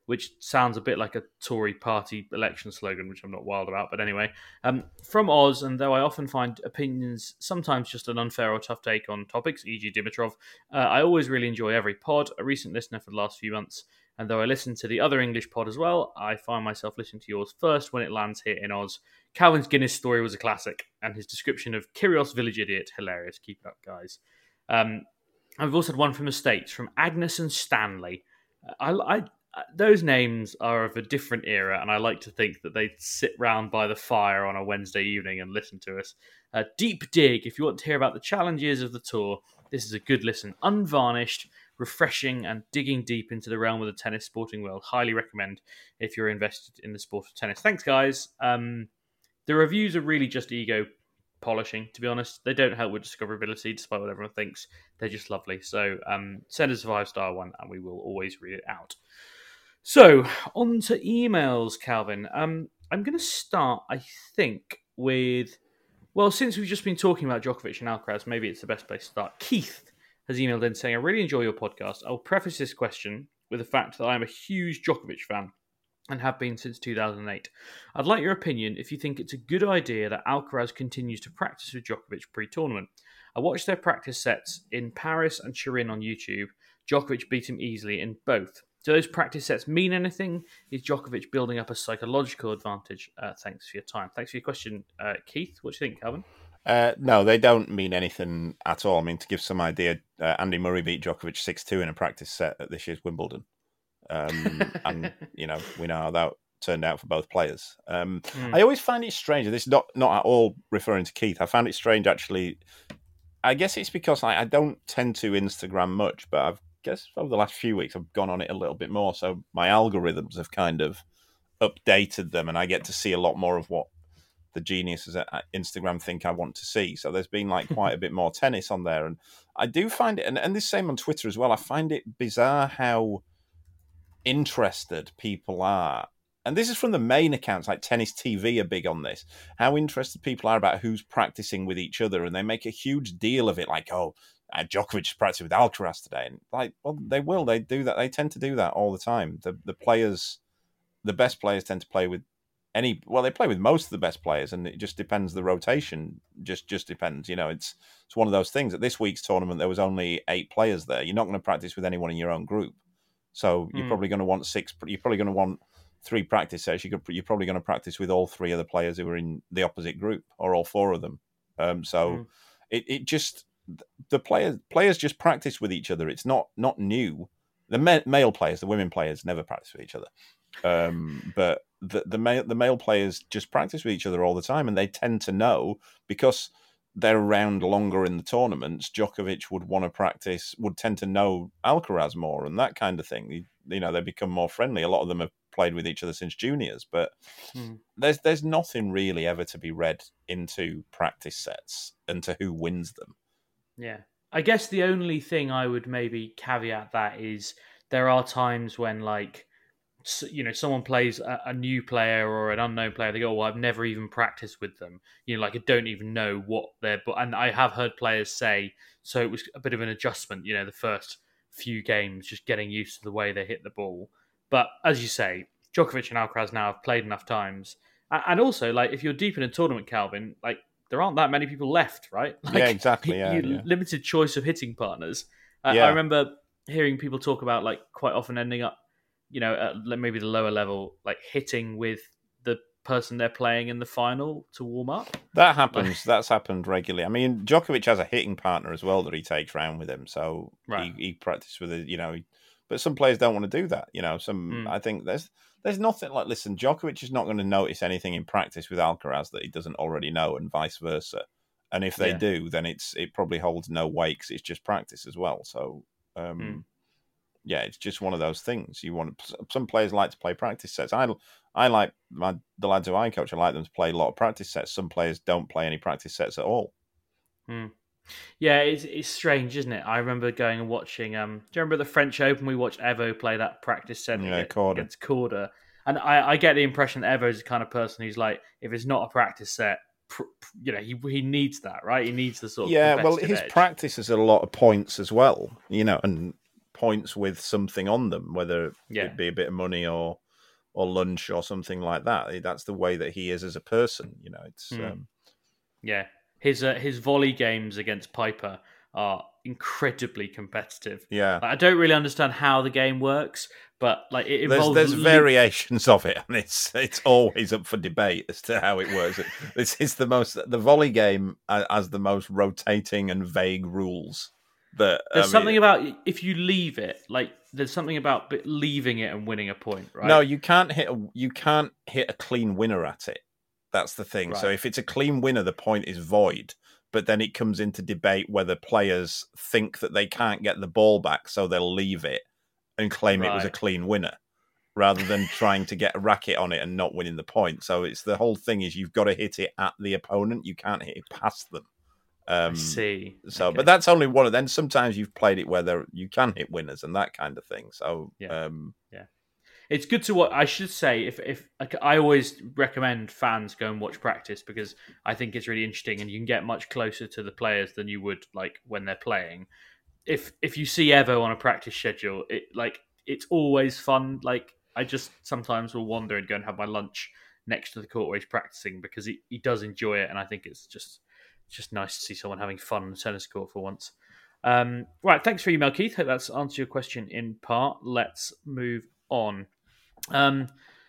which sounds a bit like a Tory party election slogan, which I'm not wild about. But anyway, um, from Oz, and though I often find opinions sometimes just an unfair or tough take on topics, for example Dimitrov, uh, I always really enjoy every pod. A recent listener for the last few months, and though I listen to the other English pod as well, I find myself listening to yours first when it lands here in Oz. Calvin's Guinness story was a classic, and his description of Kyrgios Village Idiot, hilarious. Keep it up, guys. Um, I've also had one from the States, from Agnes and Stanley. I, I Those names are of a different era, and I like to think that they sit round by the fire on a Wednesday evening and listen to us. Uh, Deep Dig, if you want to hear about the challenges of the tour, this is a good listen. Unvarnished, refreshing, and digging deep into the realm of the tennis sporting world. Highly recommend if you're invested in the sport of tennis. Thanks, guys. Um, the reviews are really just ego polishing, to be honest. They don't help with discoverability, despite what everyone thinks. They're just lovely. So um, send us a five-star one, and we will always read it out. So, on to emails, Calvin. Um, I'm going to start, I think, with... Well, since we've just been talking about Djokovic and Alcaraz, maybe it's the best place to start. Keith has emailed in saying, I really enjoy your podcast. I'll preface this question with the fact that I'm a huge Djokovic fan and have been since two thousand eight. I'd like your opinion if you think it's a good idea that Alcaraz continues to practice with Djokovic pre-tournament. I watched their practice sets in Paris and Turin on YouTube. Djokovic beat him easily in both. Do those practice sets mean anything? Is Djokovic building up a psychological advantage? Uh, thanks for your time. Thanks for your question, uh, Keith. What do you think, Calvin? Uh, no, they don't mean anything at all. I mean, to give some idea, uh, Andy Murray beat Djokovic six two in a practice set at this year's Wimbledon. Um, and, you know, we know how that turned out for both players. Um, mm. I always find it strange. This is not, not at all referring to Keith. I found it strange, actually. I guess it's because I, I don't tend to Instagram much, but I've guess over the last few weeks I've gone on it a little bit more. So my algorithms have kind of updated them, and I get to see a lot more of what the geniuses at Instagram think I want to see. So there's been like quite a bit more tennis on there. And I do find it, and, and this same on Twitter as well, I find it bizarre how interested people are. And this is from the main accounts, like Tennis T V are big on this, how interested people are about who's practicing with each other. And they make a huge deal of it, like, oh, Uh, Djokovic is practicing with Alcaraz today, and like, well, they will. They do that. They tend to do that all the time. The the players, the best players, tend to play with any. Well, they play with most of the best players, and it just depends. The rotation just just depends. You know, it's it's one of those things. At this week's tournament, there was only eight players there. You're not going to practice with anyone in your own group, so you're mm. probably going to want six. You're probably going to want three practice sets. You could, you're probably going to practice with all three of the players who are in the opposite group, or all four of them. Um, so mm. it it just. The players players just practice with each other. It's not not new. The ma- male players, the women players, never practice with each other. Um, but the the male the male players just practice with each other all the time, and they tend to know because they're around longer in the tournaments. Djokovic would want to practice, would tend to know Alcaraz more, and that kind of thing. You, you know, they become more friendly. A lot of them have played with each other since juniors, but hmm. there's there's nothing really ever to be read into practice sets and to who wins them. Yeah. I guess the only thing I would maybe caveat that is there are times when, like, you know, someone plays a, a new player or an unknown player, they go, well, I've never even practiced with them. You know, like, I don't even know what they're... But and I have heard players say, so it was a bit of an adjustment, you know, the first few games, just getting used to the way they hit the ball. But as you say, Djokovic and Alcaraz now have played enough times. And also, like, if you're deep in a tournament, Calvin, like, there aren't that many people left, right? Like, yeah, exactly. Yeah, you, yeah. Limited choice of hitting partners. Uh, yeah. I remember hearing people talk about, like, quite often ending up, you know, at maybe the lower level, like hitting with the person they're playing in the final to warm up. That happens. That's happened regularly. I mean, Djokovic has a hitting partner as well that he takes round with him, so right. he, he practices with it. You know, but some players don't want to do that. You know, some mm. I think there's. There's nothing like, listen, Djokovic is not going to notice anything in practice with Alcaraz that he doesn't already know, and vice versa. And if they yeah. do, then it's it probably holds no weight because it's just practice as well. So, um, mm. yeah, it's just one of those things. You want to, some players like to play practice sets. I I like my the lads who I coach. I like them to play a lot of practice sets. Some players don't play any practice sets at all. Mm. Yeah, it's it's strange, isn't it? I remember going and watching. Um, do you remember the French Open? We watched Evo play that practice set yeah, against Korda, and I, I get the impression that Evo is the kind of person who's like, if it's not a practice set, pr- you know, he he needs that, right? He needs the sort of yeah. Well, his edge. practice is a lot of points as well, you know, and points with something on them, whether yeah. it be a bit of money or or lunch or something like that. That's the way that he is as a person. You know, it's mm. um... yeah. His uh, his volley games against Piper are incredibly competitive. Yeah, like, I don't really understand how the game works, but like it involves there's, there's variations of it, and it's it's always up for debate as to how it works. This is the most the volley game has the most rotating and vague rules. That there's I mean, something about if you leave it, like there's something about leaving it and winning a point, right? No, you can't hit a, you can't hit a clean winner at it. That's the thing. Right. So if it's a clean winner, the point is void. But then it comes into debate whether players think that they can't get the ball back, so they'll leave it and claim right. it was a clean winner, rather than trying to get a racket on it and not winning the point. So it's the whole thing is you've got to hit it at the opponent. You can't hit it past them. Um, I see. So, okay. But that's only one of them. Sometimes you've played it where there, you can hit winners and that kind of thing. So, yeah. Um, yeah. It's good to watch. I should say, if if like, I always recommend fans go and watch practice because I think it's really interesting and you can get much closer to the players than you would like when they're playing. If if you see Evo on a practice schedule, it like it's always fun. Like I just sometimes will wander and go and have my lunch next to the court where he's practicing because he, he does enjoy it, and I think it's just it's just nice to see someone having fun on the tennis court for once. Um, right, thanks for your email, Keith. Hope that's answered your question in part. Let's move on. Um,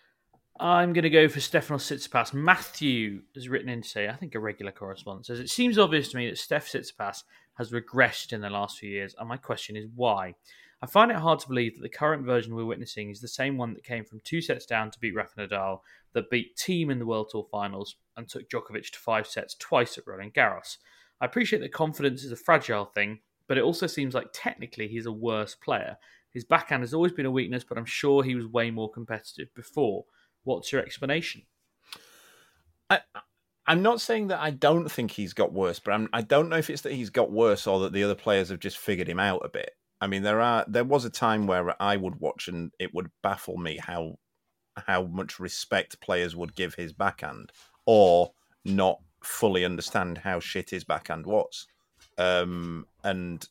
I'm going to go for Stefanos Tsitsipas. Matthew has written in to say, I think a regular correspondent says, it seems obvious to me that Steph Tsitsipas has regressed in the last few years, and my question is why? I find it hard to believe that the current version we're witnessing is the same one that came from two sets down to beat Rafa Nadal, that beat Thiem in the World Tour finals, and took Djokovic to five sets twice at Roland Garros. I appreciate that confidence is a fragile thing, but it also seems like technically he's a worse player. His backhand has always been a weakness, but I'm sure he was way more competitive before. What's your explanation? I, I'm not saying that I don't think he's got worse, but I'm, I don't know if it's that he's got worse or that the other players have just figured him out a bit. I mean, there are there was a time where I would watch and it would baffle me how how much respect players would give his backhand or not fully understand how shit his backhand was. Um, and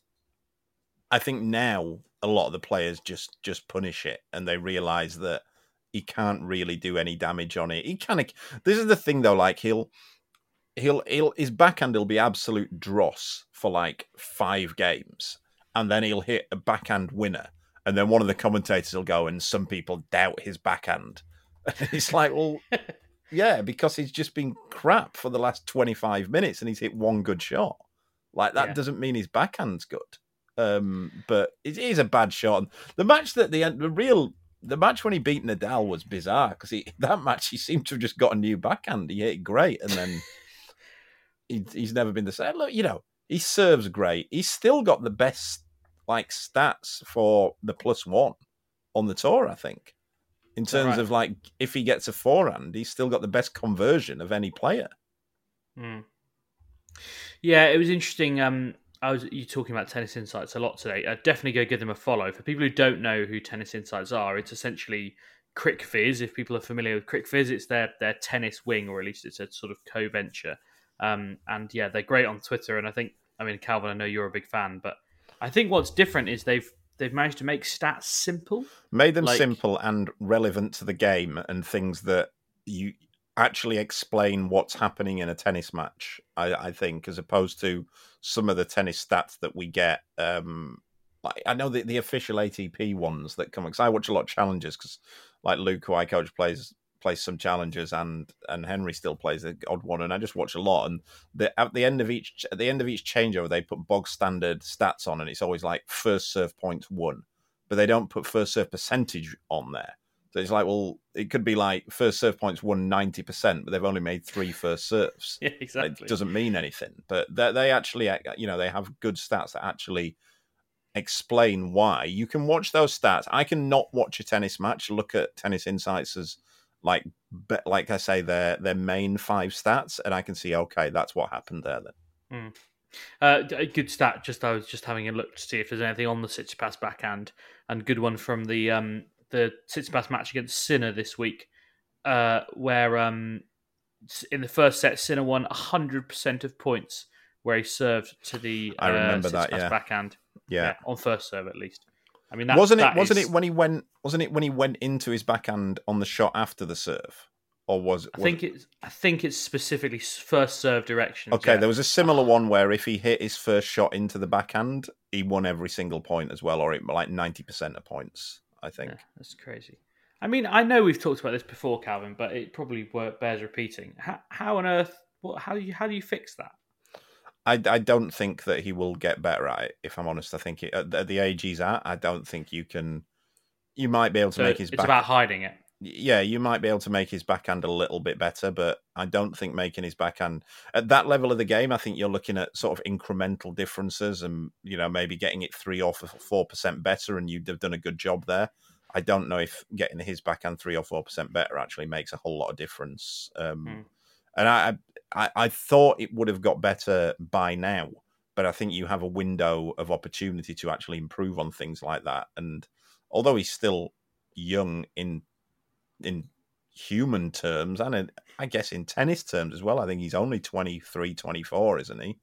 I think now a lot of the players just, just punish it and they realise that he can't really do any damage on it. He kind of. This is the thing though. Like he'll, he'll, he'll his backhand will be absolute dross for like five games, and then he'll hit a backhand winner, and then one of the commentators will go, and some people doubt his backhand. And it's like, well, yeah, because he's just been crap for the last twenty-five minutes, and he's hit one good shot. Like that yeah. doesn't mean his backhand's good. Um, but it is a bad shot. The match that the the real the match when he beat Nadal was bizarre because he that match he seemed to have just got a new backhand. He hit it great, and then he, he's never been the same. Look, you know, he serves great. He's still got the best like stats for the plus one on the tour. I think in terms right. of like if he gets a forehand, he's still got the best conversion of any player. Mm. Yeah, it was interesting. Um, I was you talking about Tennis Insights a lot today. I'd definitely go give them a follow. For people who don't know who Tennis Insights are, it's essentially CricFizz. If people are familiar with CricFizz, it's their their tennis wing, or at least it's a sort of co-venture. Um, and yeah, they're great on Twitter. And I think, I mean, Calvin, I know you're a big fan, but I think what's different is they've they've managed to make stats simple, made them like, simple and relevant to the game, and things that you actually explain what's happening in a tennis match, I, I think, as opposed to some of the tennis stats that we get. Um, like I know the, the official A T P ones that come, because I watch a lot of challenges, because like Luke, who I coach, plays plays some challenges, and and Henry still plays the odd one, and I just watch a lot. And the, at the end of each at the end of each changeover, they put bog standard stats on, and it's always like first serve points won, but they don't put first serve percentage on there. So it's like, well, it could be like first serve points won ninety percent, but they've only made three first serves. Yeah, exactly. It doesn't mean anything. But they, they actually, you know, they have good stats that actually explain why. You can watch those stats. I can not watch a tennis match, look at Tennis Insights as like, like I say, their their main five stats, and I can see, okay, that's what happened there then. Mm. Uh, a good stat, just I was just having a look to see if there's anything on the Tsitsipas backhand, and good one from the... Um, the Tsitsipas match against Sinner this week, uh, where um, in the first set, Sinner won one hundred percent of points where he served to the uh, I remember Tsitsipas that, yeah. backhand. Yeah. yeah. On first serve, at least. I mean, that, wasn't it? that Wasn't is... it when he went? Wasn't it when he went into his backhand on the shot after the serve, or was? I was think it... it's. I think it's specifically first serve direction. Okay, yeah. there was a similar one where if he hit his first shot into the backhand, he won every single point as well, or it, like ninety percent of points. I think yeah, that's crazy. I mean, I know we've talked about this before, Calvin, but it probably bears repeating. How, how on earth? What? How do you? How do you fix that? I, I don't think that he will get better at it, if I'm honest. I think it, at the age he's at, I don't think you can... You might be able to so make his it's back... about hiding it. Yeah, you might be able to make his backhand a little bit better, but I don't think making his backhand... At that level of the game, I think you're looking at sort of incremental differences and, you know, maybe getting it three or four percent better, and you'd have done a good job there. I don't know if getting his backhand three or four percent better actually makes a whole lot of difference. Um, hmm. And I, I, I thought it would have got better by now, but I think you have a window of opportunity to actually improve on things like that. And although he's still young in in human terms, and in, I guess in tennis terms as well, I think he's only twenty-three, twenty-four, isn't he?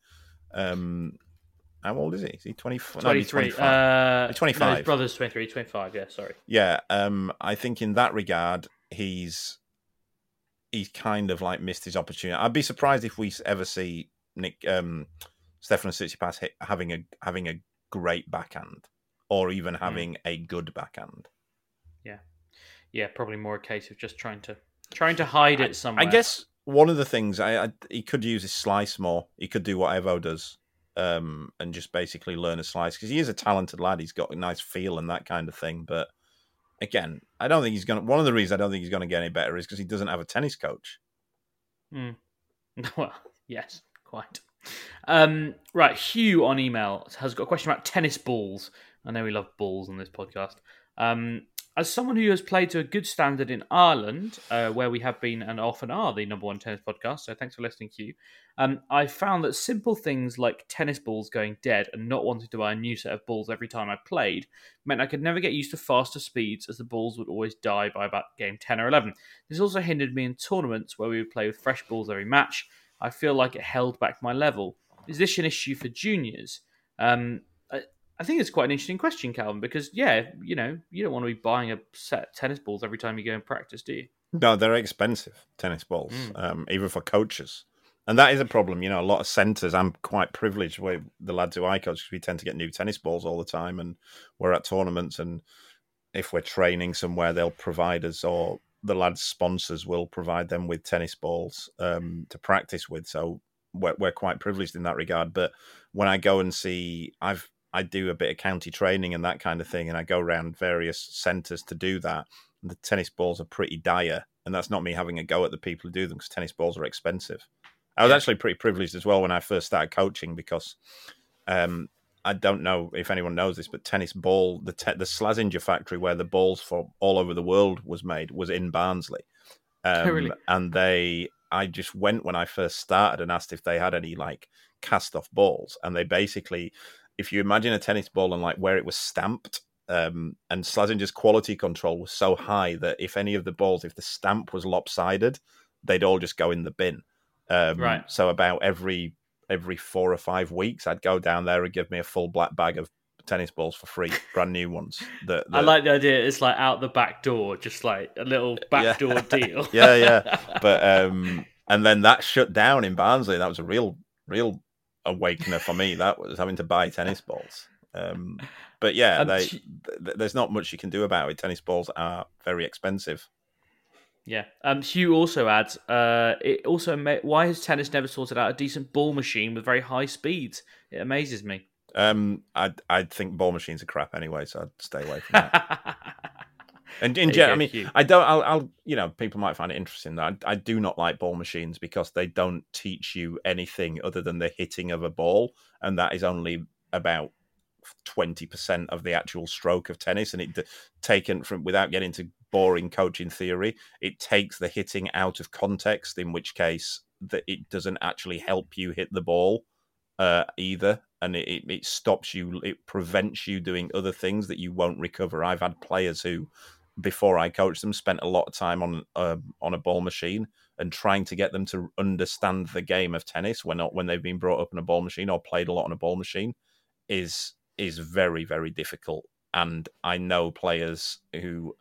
Um, how old is he? Is he twenty-four? twenty-three. No, uh, twenty-five. No, his brother's twenty-three, twenty-five, yeah, sorry. Yeah, um, I think in that regard, he's he's kind of like missed his opportunity. I'd be surprised if we ever see Nick um, Stefanos Tsitsipas hit, having a having a great backhand, or even having mm. a good backhand. Yeah, yeah, probably more a case of just trying to trying to hide it somewhere. I guess one of the things I, I he could use his slice more. He could do what Evo does, um, and just basically learn a slice, because he is a talented lad. He's got a nice feel and that kind of thing, but. Again, I don't think he's going to... One of the reasons I don't think he's going to get any better is because he doesn't have a tennis coach. Mm. Well, yes, quite. Um, right, Hugh on email has got a question about tennis balls. I know we love balls on this podcast. Um, as someone who has played to a good standard in Ireland, uh, where we have been and often are the number one tennis podcast, so thanks for listening, Hugh, um, I found that simple things like tennis balls going dead and not wanting to buy a new set of balls every time I played meant I could never get used to faster speeds, as the balls would always die by about game ten or eleven. This also hindered me in tournaments where we would play with fresh balls every match. I feel like it held back my level. Is this an issue for juniors? Um, I, I think it's quite an interesting question, Calvin, because, yeah, you know, you don't want to be buying a set of tennis balls every time you go and practice, do you? No, they're expensive, tennis balls, mm. um, even for coaches. And that is a problem. You know, a lot of centres, I'm quite privileged with the lads who I coach, because we tend to get new tennis balls all the time, and we're at tournaments, and if we're training somewhere, they'll provide us, or the lads' sponsors will provide them with tennis balls um, to practice with. So we're, we're quite privileged in that regard. But when I go and see, I've I do a bit of county training and that kind of thing, and I go around various centres to do that. And the tennis balls are pretty dire, and that's not me having a go at the people who do them, because tennis balls are expensive. I was actually pretty privileged as well when I first started coaching, because um, I don't know if anyone knows this, but tennis ball, the te- the Slazenger factory where the balls for all over the world was made, was in Barnsley. Um, oh, really? And they, I just went when I first started and asked if they had any like cast off balls, and they basically, if you imagine a tennis ball and like where it was stamped, um, and Slazenger's quality control was so high that if any of the balls, if the stamp was lopsided, they'd all just go in the bin. Um, right. So about every every four or five weeks, I'd go down there and give me a full black bag of tennis balls for free, brand new ones. The, the... I like the idea. It's like out the back door, just like a little back door yeah. deal. yeah, yeah. But um, and then that shut down in Barnsley. That was a real, real awakener for me. That was having to buy tennis balls. Um, but yeah, they, th- there's not much you can do about it. Tennis balls are very expensive. Yeah. Um, Hugh also adds, uh, it also ma- why has tennis never sorted out a decent ball machine with very high speeds? It amazes me. Um, I I think ball machines are crap anyway, so I'd stay away from that. and in general, I mean, Hugh. I don't. I'll, I'll, you know, people might find it interesting that I, I do not like ball machines because they don't teach you anything other than the hitting of a ball, and that is only about twenty percent of the actual stroke of tennis, and it taken from without getting to boring coaching theory, it takes the hitting out of context, in which case that it doesn't actually help you hit the ball uh, either, and it, it, it stops you, it prevents you doing other things that you won't recover. I've had players who, before I coached them, spent a lot of time on uh, on a ball machine and trying to get them to understand the game of tennis when when they've been brought up on a ball machine or played a lot on a ball machine is is very, very difficult. and I know players who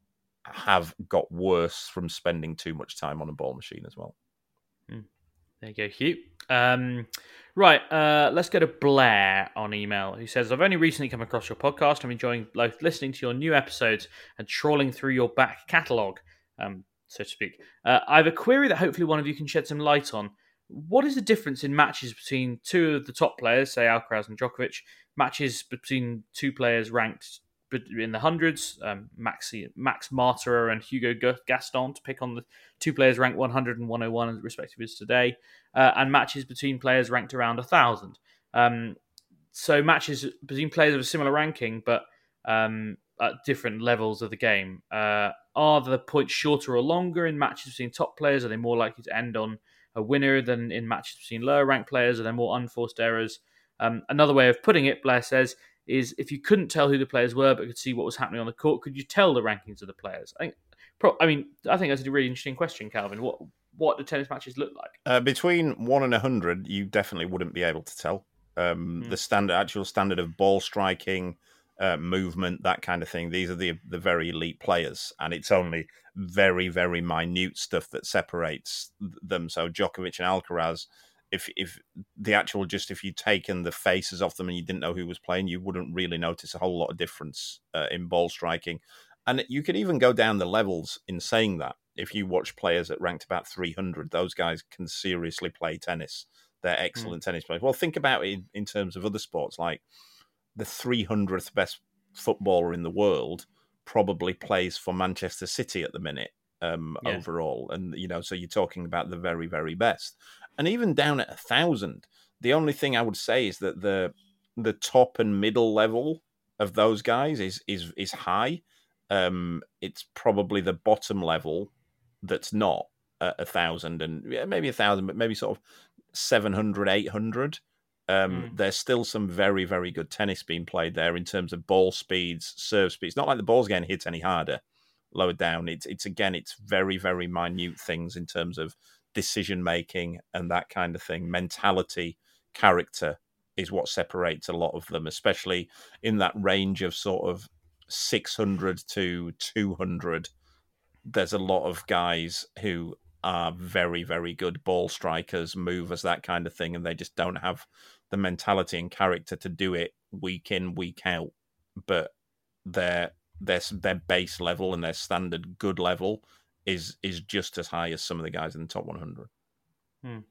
have got worse from spending too much time on a ball machine as well. Mm. There you go, Hugh. Um, right, uh, let's go to Blair on email, who says, I've only recently come across your podcast. I'm enjoying both listening to your new episodes and trawling through your back catalogue, um, so to speak. Uh, I have a query that hopefully one of you can shed some light on. What is the difference in matches between two of the top players, say Alcaraz and Djokovic, matches between two players ranked in the hundreds, um, Max, Max Marterer and Hugo Gaston, to pick on the two players ranked one hundred and one oh one, respectively, as today, uh, and matches between players ranked around one thousand. Um, so matches between players of a similar ranking, but um, at different levels of the game. Uh, are the points shorter or longer in matches between top players? Are they more likely to end on a winner than in matches between lower ranked players? Are there more unforced errors? Um, another way of putting it, Blair says, is if you couldn't tell who the players were but could see what was happening on the court, could you tell the rankings of the players? I think, pro- I mean, I think that's a really interesting question, Calvin. What what do tennis matches look like? Uh, between one and a hundred, you definitely wouldn't be able to tell. Um, mm. The standard, actual standard of ball striking, uh, movement, that kind of thing. These are the the very elite players, and it's only very very minute stuff that separates them. So Djokovic and Alcaraz, if if the actual just if you'd taken the faces off them and you didn't know who was playing, you wouldn't really notice a whole lot of difference uh, in ball striking. And you could even go down the levels in saying that. If you watch players that ranked about three hundred, those guys can seriously play tennis. They're excellent mm. tennis players. Well, think about it in, in terms of other sports, like the three hundredth best footballer in the world probably plays for Manchester City at the minute um, yeah. overall. And, you know, so you're talking about the very, very best. And even down at a thousand, the only thing I would say is that the the top and middle level of those guys is is is high. Um, it's probably the bottom level that's not at a thousand, and yeah, maybe a thousand, but maybe sort of seven hundred, eight hundred. Um, mm. There's still some very, very good tennis being played there in terms of ball speeds, serve speeds. Not like the ball's getting hit any harder lower down. It's it's again, it's very, very minute things in terms of decision making and that kind of thing. Mentality, character is what separates a lot of them, especially in that range of sort of six hundred to two hundred. There's a lot of guys who are very, very good ball strikers, movers, that kind of thing, and they just don't have the mentality and character to do it week in, week out. But their their their base level and their standard good level is is just as high as some of the guys in the top one hundred. Hmm.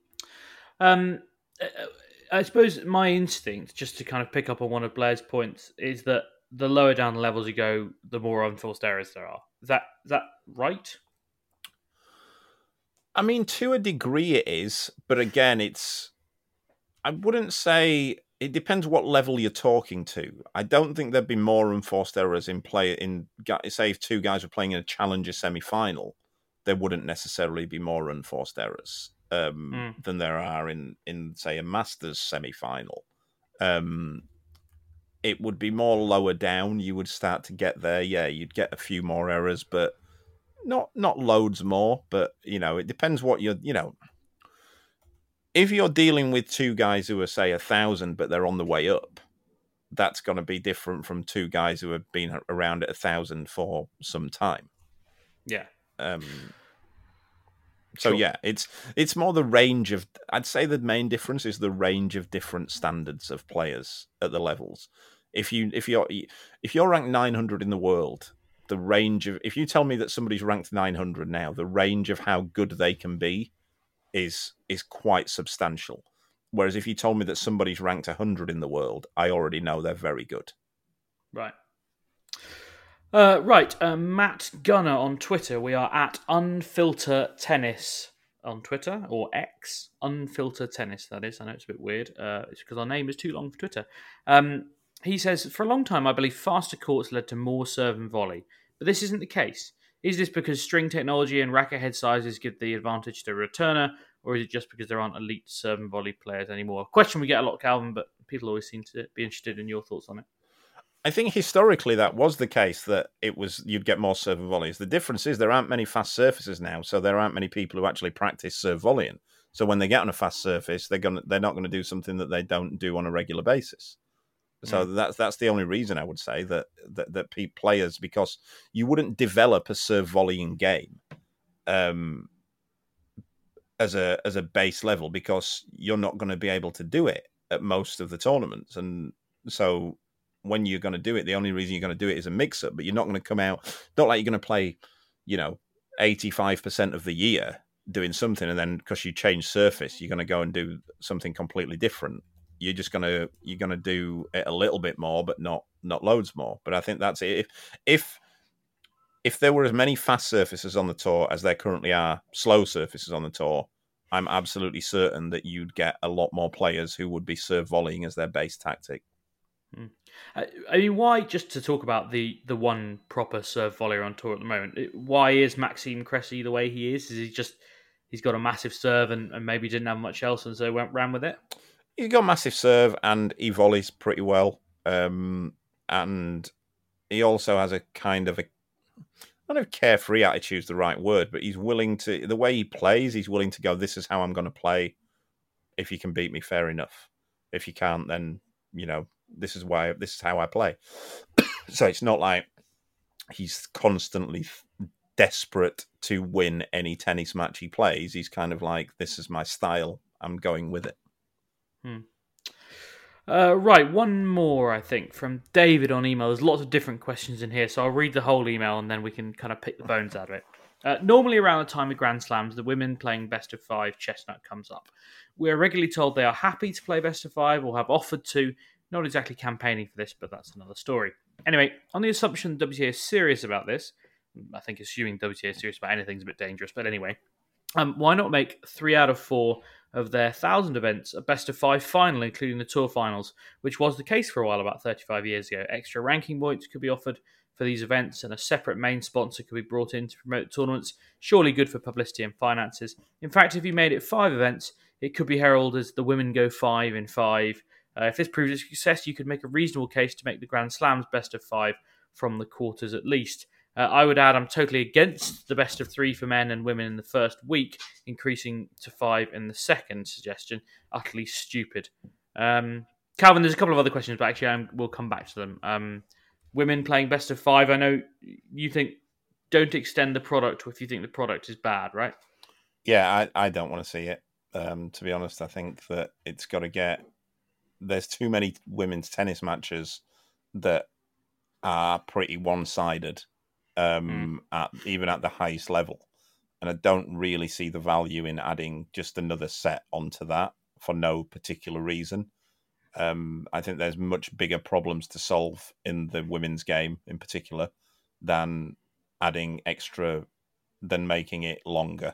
Um, I suppose my instinct, just to kind of pick up on one of Blair's points, is that the lower down the levels you go, the more unforced errors there are. Is that is that right? I mean, to a degree it is, but again, it's... I wouldn't say... It depends what level you're talking to. I don't think there'd be more unforced errors in play. In say, if two guys were playing in a challenger semi-final, there wouldn't necessarily be more unforced errors um, mm. than there are in, in, say, a Masters semi-final. Um, it would be more lower down. You would start to get there. Yeah, you'd get a few more errors, but not not loads more. But, you know, it depends what you're, you know... If you're dealing with two guys who are, say, a thousand, but they're on the way up, that's going to be different from two guys who have been around at a thousand for some time. Yeah. Um, so, sure. yeah, it's it's more the range of... I'd say the main difference is the range of different standards of players at the levels. If, you, if, you're, if you're ranked nine hundred in the world, the range of... If you tell me that somebody's ranked nine hundred now, the range of how good they can be is is quite substantial. Whereas if you told me that somebody's ranked one hundred in the world, I already know they're very good. Right. Uh, right. Uh, Matt Gunner on Twitter. We are at Unfilter Tennis on Twitter, or X. Unfilter Tennis, that is. I know it's a bit weird. Uh, it's because our name is too long for Twitter. Um, he says, for a long time, I believe faster courts led to more serve and volley. But this isn't the case. Is this because string technology and racket head sizes give the advantage to a returner, or is it just because there aren't elite serve and volley players anymore? A question we get a lot, Calvin, but people always seem to be interested in your thoughts on it. I think historically that was the case, that it was you'd get more serve and volleys. The difference is there aren't many fast surfaces now, so there aren't many people who actually practice serve volleying. So when they get on a fast surface, they're going they're not going to do something that they don't do on a regular basis. So mm. that's that's the only reason I would say that that, that players, because you wouldn't develop a serve volleying game um, as a as a base level, because you're not going to be able to do it at most of the tournaments. And so when you're going to do it, the only reason you're going to do it is a mix up, but you're not going to come out, not like you're going to play, you know, eighty-five percent of the year doing something, and then because you change surface, you're going to go and do something completely different. You're just going to, you're going to do it a little bit more, but not, not loads more. But I think that's it. If, if, if there were as many fast surfaces on the tour as there currently are slow surfaces on the tour, I'm absolutely certain that you'd get a lot more players who would be serve volleying as their base tactic. Hmm. I mean, why, just to talk about the, the one proper serve volleyer on tour at the moment, why is Maxime Cressy the way he is? Is he just, he's got a massive serve and, and maybe didn't have much else and so went ran with it? He's got massive serve and he volleys pretty well. Um, and he also has a kind of a, I don't know if carefree attitude is the right word, but he's willing to, the way he plays, he's willing to go, this is how I'm going to play. If you can beat me, fair enough. If you can't, then, you know, this is why, this is how I play. So it's not like he's constantly desperate to win any tennis match he plays. He's kind of like, this is my style. I'm going with it. Hmm. Uh, right, one more, I think, from David on email. There's lots of different questions in here, so I'll read the whole email and then we can kind of pick the bones out of it. Uh, normally around the time of Grand Slams, the women playing best of five chestnut comes up. We are regularly told they are happy to play best of five or have offered to. Not exactly campaigning for this, but that's another story. Anyway, on the assumption the W T A is serious about this, I think assuming W T A is serious about anything is a bit dangerous, but anyway, um, why not make three out of four of their thousand events a best of five final, including the tour finals, which was the case for a while about thirty-five years ago. Extra ranking points could be offered for these events and a separate main sponsor could be brought in to promote tournaments. Surely good for publicity and finances. In fact, if you made it five events, it could be heralded as the women go five in five. Uh, if this proves a success, you could make a reasonable case to make the Grand Slams best of five from the quarters at least. Uh, I would add I'm totally against the best of three for men and women in the first week, increasing to five in the second suggestion. Utterly stupid. Um, Calvin, there's a couple of other questions, but actually I'm, we'll come back to them. Um, women playing best of five, I know you think don't extend the product if you think the product is bad, right? Yeah, I, I don't want to see it. Um, to be honest, I think that it's got to get... There's too many women's tennis matches that are pretty one-sided, um, mm. at even at the highest level. And I don't really see the value in adding just another set onto that for no particular reason. Um, I think there's much bigger problems to solve in the women's game in particular than adding extra, than making it longer.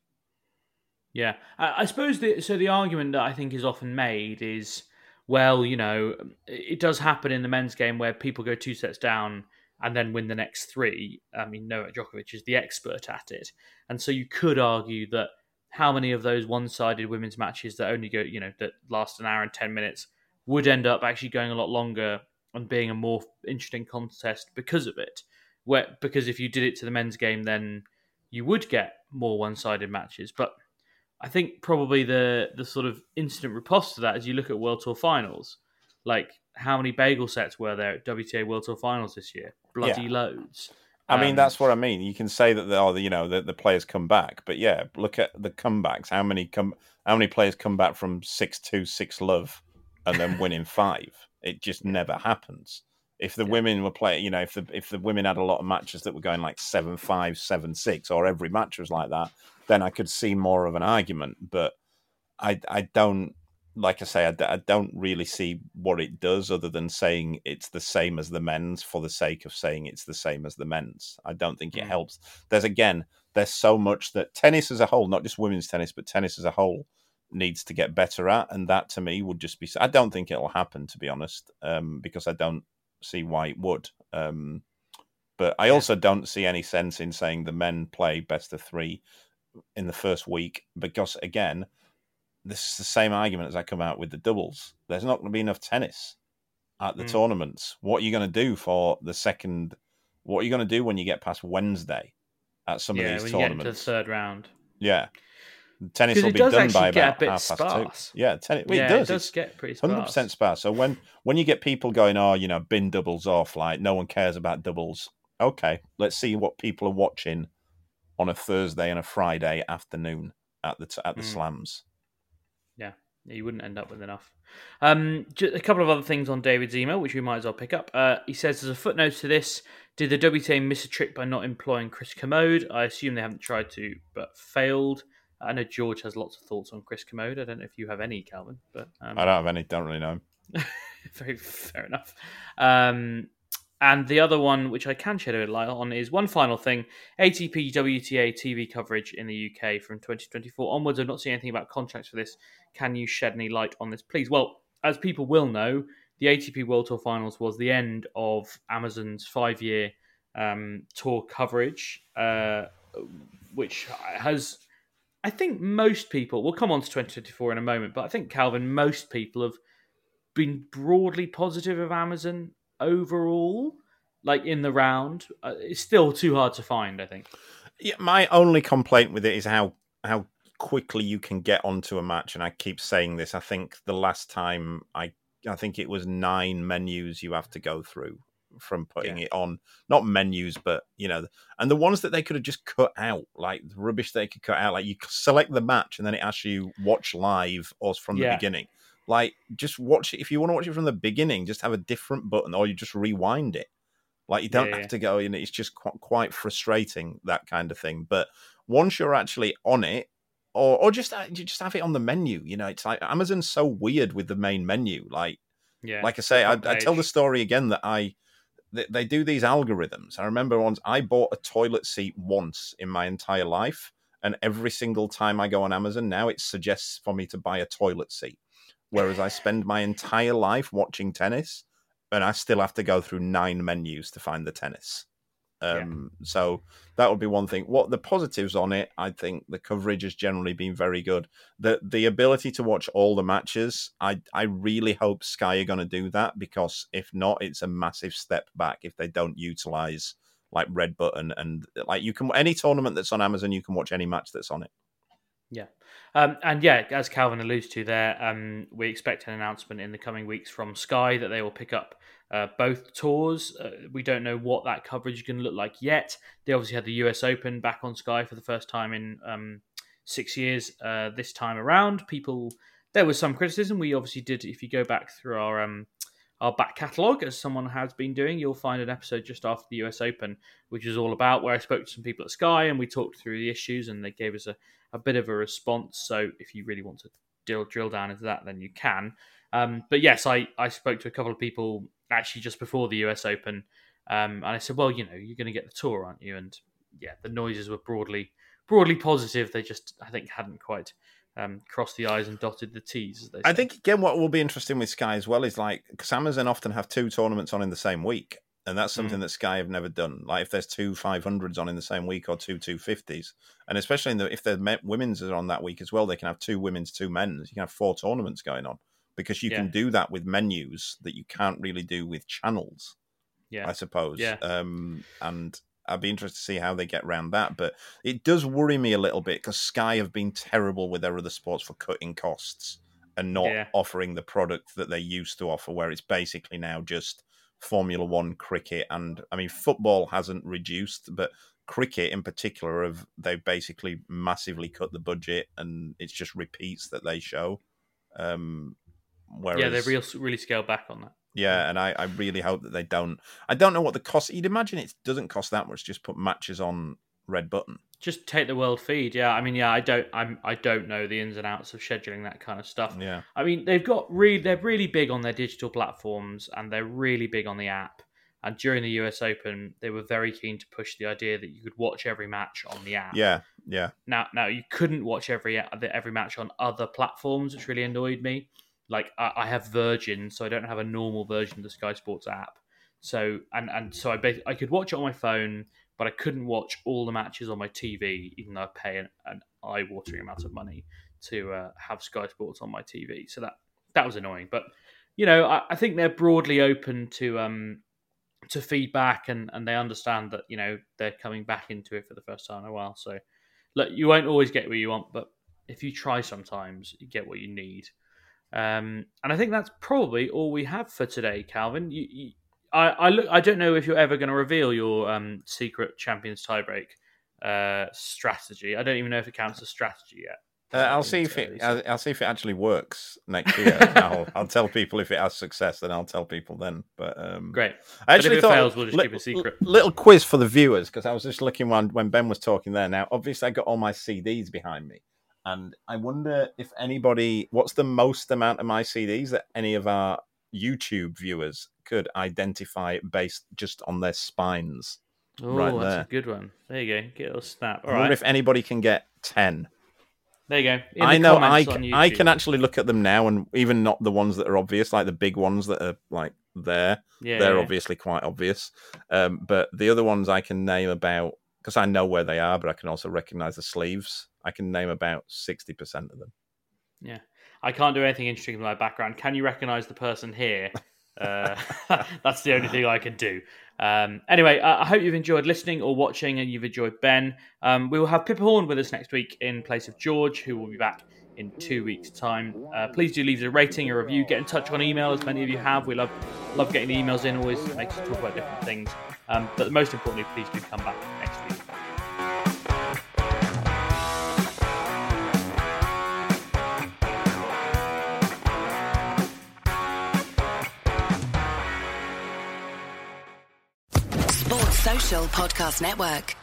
Yeah, I, I suppose the, so. The argument that I think is often made is, well, you know, it does happen in the men's game where people go two sets down and then win the next three. I mean, Novak Djokovic is the expert at it. And so you could argue that how many of those one-sided women's matches that only go, you know, that last an hour and ten minutes would end up actually going a lot longer and being a more interesting contest because of it. Where, because if you did it to the men's game, then you would get more one-sided matches. But I think probably the the sort of instant riposte to that is you look at World Tour finals. Like, how many bagel sets were there at W T A World Tour finals this year? Bloody yeah. loads. I um, mean, that's what I mean. You can say that the, oh, you know, the, the players come back, but yeah, look at the comebacks. How many come? How many players come back from six two, six love, and then win in five? It just never happens. If the yeah. women were playing, you know, if the if the women had a lot of matches that were going like seven five, seven six, or every match was like that, then I could see more of an argument. But I I don't, like I say, I, I don't really see what it does other than saying it's the same as the men's for the sake of saying it's the same as the men's. I don't think it mm. helps. There's, again, there's so much that tennis as a whole, not just women's tennis, but tennis as a whole needs to get better at. And that to me would just be, I don't think it'll happen, to be honest, um, because I don't see why it would. Um, but I also don't see any sense in saying the men play best of three in the first week, because again, this is the same argument as I come out with the doubles. There's not going to be enough tennis at the mm. tournaments. What are you going to do for the second? What are you going to do when you get past Wednesday at some yeah, of these when tournaments? You get into the third round. Yeah. Tennis will be done by about half past sparse. two. Yeah, tennis. Well, yeah, it does. It does it's get pretty sparse. one hundred percent sparse. So when when you get people going, oh, you know, bin doubles off, like no one cares about doubles. Okay, let's see what people are watching on a Thursday and a Friday afternoon at the at the mm. slams. Yeah, you wouldn't end up with enough. Um, just a couple of other things on David's email, which we might as well pick up. Uh, he says, as a footnote to this, did the W T A miss a trick by not employing Chris Commode? I assume they haven't tried to, but failed. I know George has lots of thoughts on Chris Commode. I don't know if you have any, Calvin. But um... I don't have any. Don't really know him. Very fair enough. Um, and the other one, which I can shed a bit of light on, is one final thing. A T P W T A T V coverage in the U K from twenty twenty-four onwards. I've not seen anything about contracts for this. Can you shed any light on this, please? Well, as people will know, the A T P World Tour Finals was the end of Amazon's five-year um, tour coverage, uh, which has, I think most people, we'll come on to twenty twenty-four in a moment, but I think, Calvin, most people have been broadly positive of Amazon overall, like in the round. Uh, it's still too hard to find, I think. Yeah, my only complaint with it is how how quickly you can get onto a match, and I keep saying this. I think the last time I I think it was nine menus you have to go through from putting yeah. it on. Not menus, but you know, and the ones that they could have just cut out, like the rubbish they could cut out, like you select the match and then it asks you watch live or from the yeah. beginning. Like, just watch it. If you want to watch it from the beginning, just have a different button, or you just rewind it. Like, you don't yeah, have yeah. to go in. It's just quite, quite frustrating, that kind of thing. But once you're actually on it, or or just you just have it on the menu. You know, it's like Amazon's so weird with the main menu. Like, yeah, like I say, I, I tell the story again that I they, they do these algorithms. I remember once I bought a toilet seat once in my entire life, and every single time I go on Amazon now, it suggests for me to buy a toilet seat. Whereas I spend my entire life watching tennis, and I still have to go through nine menus to find the tennis. Um, yeah. So that would be one thing. What the positives on it, I think the coverage has generally been very good. The the ability to watch all the matches, I I really hope Sky are going to do that, because if not, it's a massive step back if they don't utilize like Red Button, and like you can any tournament that's on Amazon, you can watch any match that's on it. Yeah. Um, and yeah, as Calvin alludes to there, um, we expect an announcement in the coming weeks from Sky that they will pick up uh, both tours. Uh, we don't know what that coverage is going to look like yet. They obviously had the U S Open back on Sky for the first time in um, six years uh, this time around. People, there was some criticism. We obviously did, if you go back through our um, our back catalogue, as someone has been doing, you'll find an episode just after the U S Open, which is all about, where I spoke to some people at Sky and we talked through the issues, and they gave us a, a bit of a response. So if you really want to drill, drill down into that, then you can. Um, but yes, I, I spoke to a couple of people actually just before the U S Open, um, and I said, well, you know, you're going to get the tour, aren't you? And yeah, the noises were broadly broadly positive. They just, I think, hadn't quite um, crossed the I's and dotted the T's, as they say. I think, again, what will be interesting with Sky as well is, like, because Amazon often have two tournaments on in the same week, and that's something mm. that Sky have never done. Like, if there's two five hundreds on in the same week, or two two fifties, and especially in the, if the women's are on that week as well, they can have two women's, two men's. You can have four tournaments going on, because you yeah. can do that with menus that you can't really do with channels, yeah. I suppose. Yeah. Um, and I'd be interested to see how they get around that. But it does worry me a little bit, because Sky have been terrible with their other sports for cutting costs and not yeah. offering the product that they used to offer, where it's basically now just Formula One, cricket, and I mean, football hasn't reduced, but cricket in particular, have they've basically massively cut the budget, and it's just repeats that they show. Um, whereas, yeah, they've real, really scaled back on that. Yeah, and I, I really hope that they don't. I don't know what the cost. You'd imagine it doesn't cost that much. Just put matches on Red Button. Just take the world feed. Yeah, I mean, yeah, I don't, I'm, I don't know the ins and outs of scheduling that kind of stuff. Yeah, I mean, they've got really, they're really big on their digital platforms, and they're really big on the app. And during the U S Open, they were very keen to push the idea that you could watch every match on the app. Yeah, yeah. Now, now you couldn't watch every every match on other platforms, which really annoyed me. Like, I, I have Virgin, so I don't have a normal version of the Sky Sports app. So, and, and so I basically, I could watch it on my phone, but I couldn't watch all the matches on my T V, even though I pay an, an eye-watering amount of money to uh, have Sky Sports on my T V. So that that was annoying. But, you know, I, I think they're broadly open to um, to feedback, and, and they understand that, you know, they're coming back into it for the first time in a while. So, look, you won't always get what you want, but if you try sometimes, you get what you need. Um, and I think that's probably all we have for today, Calvin. You, you, I, I look. I don't know if you're ever going to reveal your um, secret Champions tiebreak uh, strategy. I don't even know if it counts as strategy yet. Uh, I'll see if it. I'll, I'll see if it actually works next year. I'll, I'll tell people if it has success. Then I'll tell people then. But um, great. I actually but if it thought, fails, we'll just li- keep it secret. Little quiz for the viewers because I was just looking when when Ben was talking there. Now, obviously, I got all my C Ds behind me. And I wonder if anybody, what's the most amount of my C Ds that any of our YouTube viewers could identify based just on their spines? Oh, right that's there. a good one. There you go. Get a little snap. All I wonder right. if anybody can get ten. There you go. In I the know I, on YouTube. I can actually look at them now, and even not the ones that are obvious, like the big ones that are like there. Yeah, they're yeah. obviously quite obvious. Um, but the other ones I can name about, because I know where they are, but I can also recognize the sleeves. I can name about sixty percent of them. Yeah. I can't do anything interesting with my background. Can you recognize the person here? Uh, that's the only thing I can do. Um, anyway, uh, I hope you've enjoyed listening or watching and you've enjoyed Ben. Um, we will have Pippa Horn with us next week in place of George, who will be back in two weeks' time. Uh, please do leave us a rating, a review, get in touch on email, as many of you have. We love love getting the emails in, always makes us talk about different things. Um, but most importantly, please do come back next week. Sports Social Podcast Network.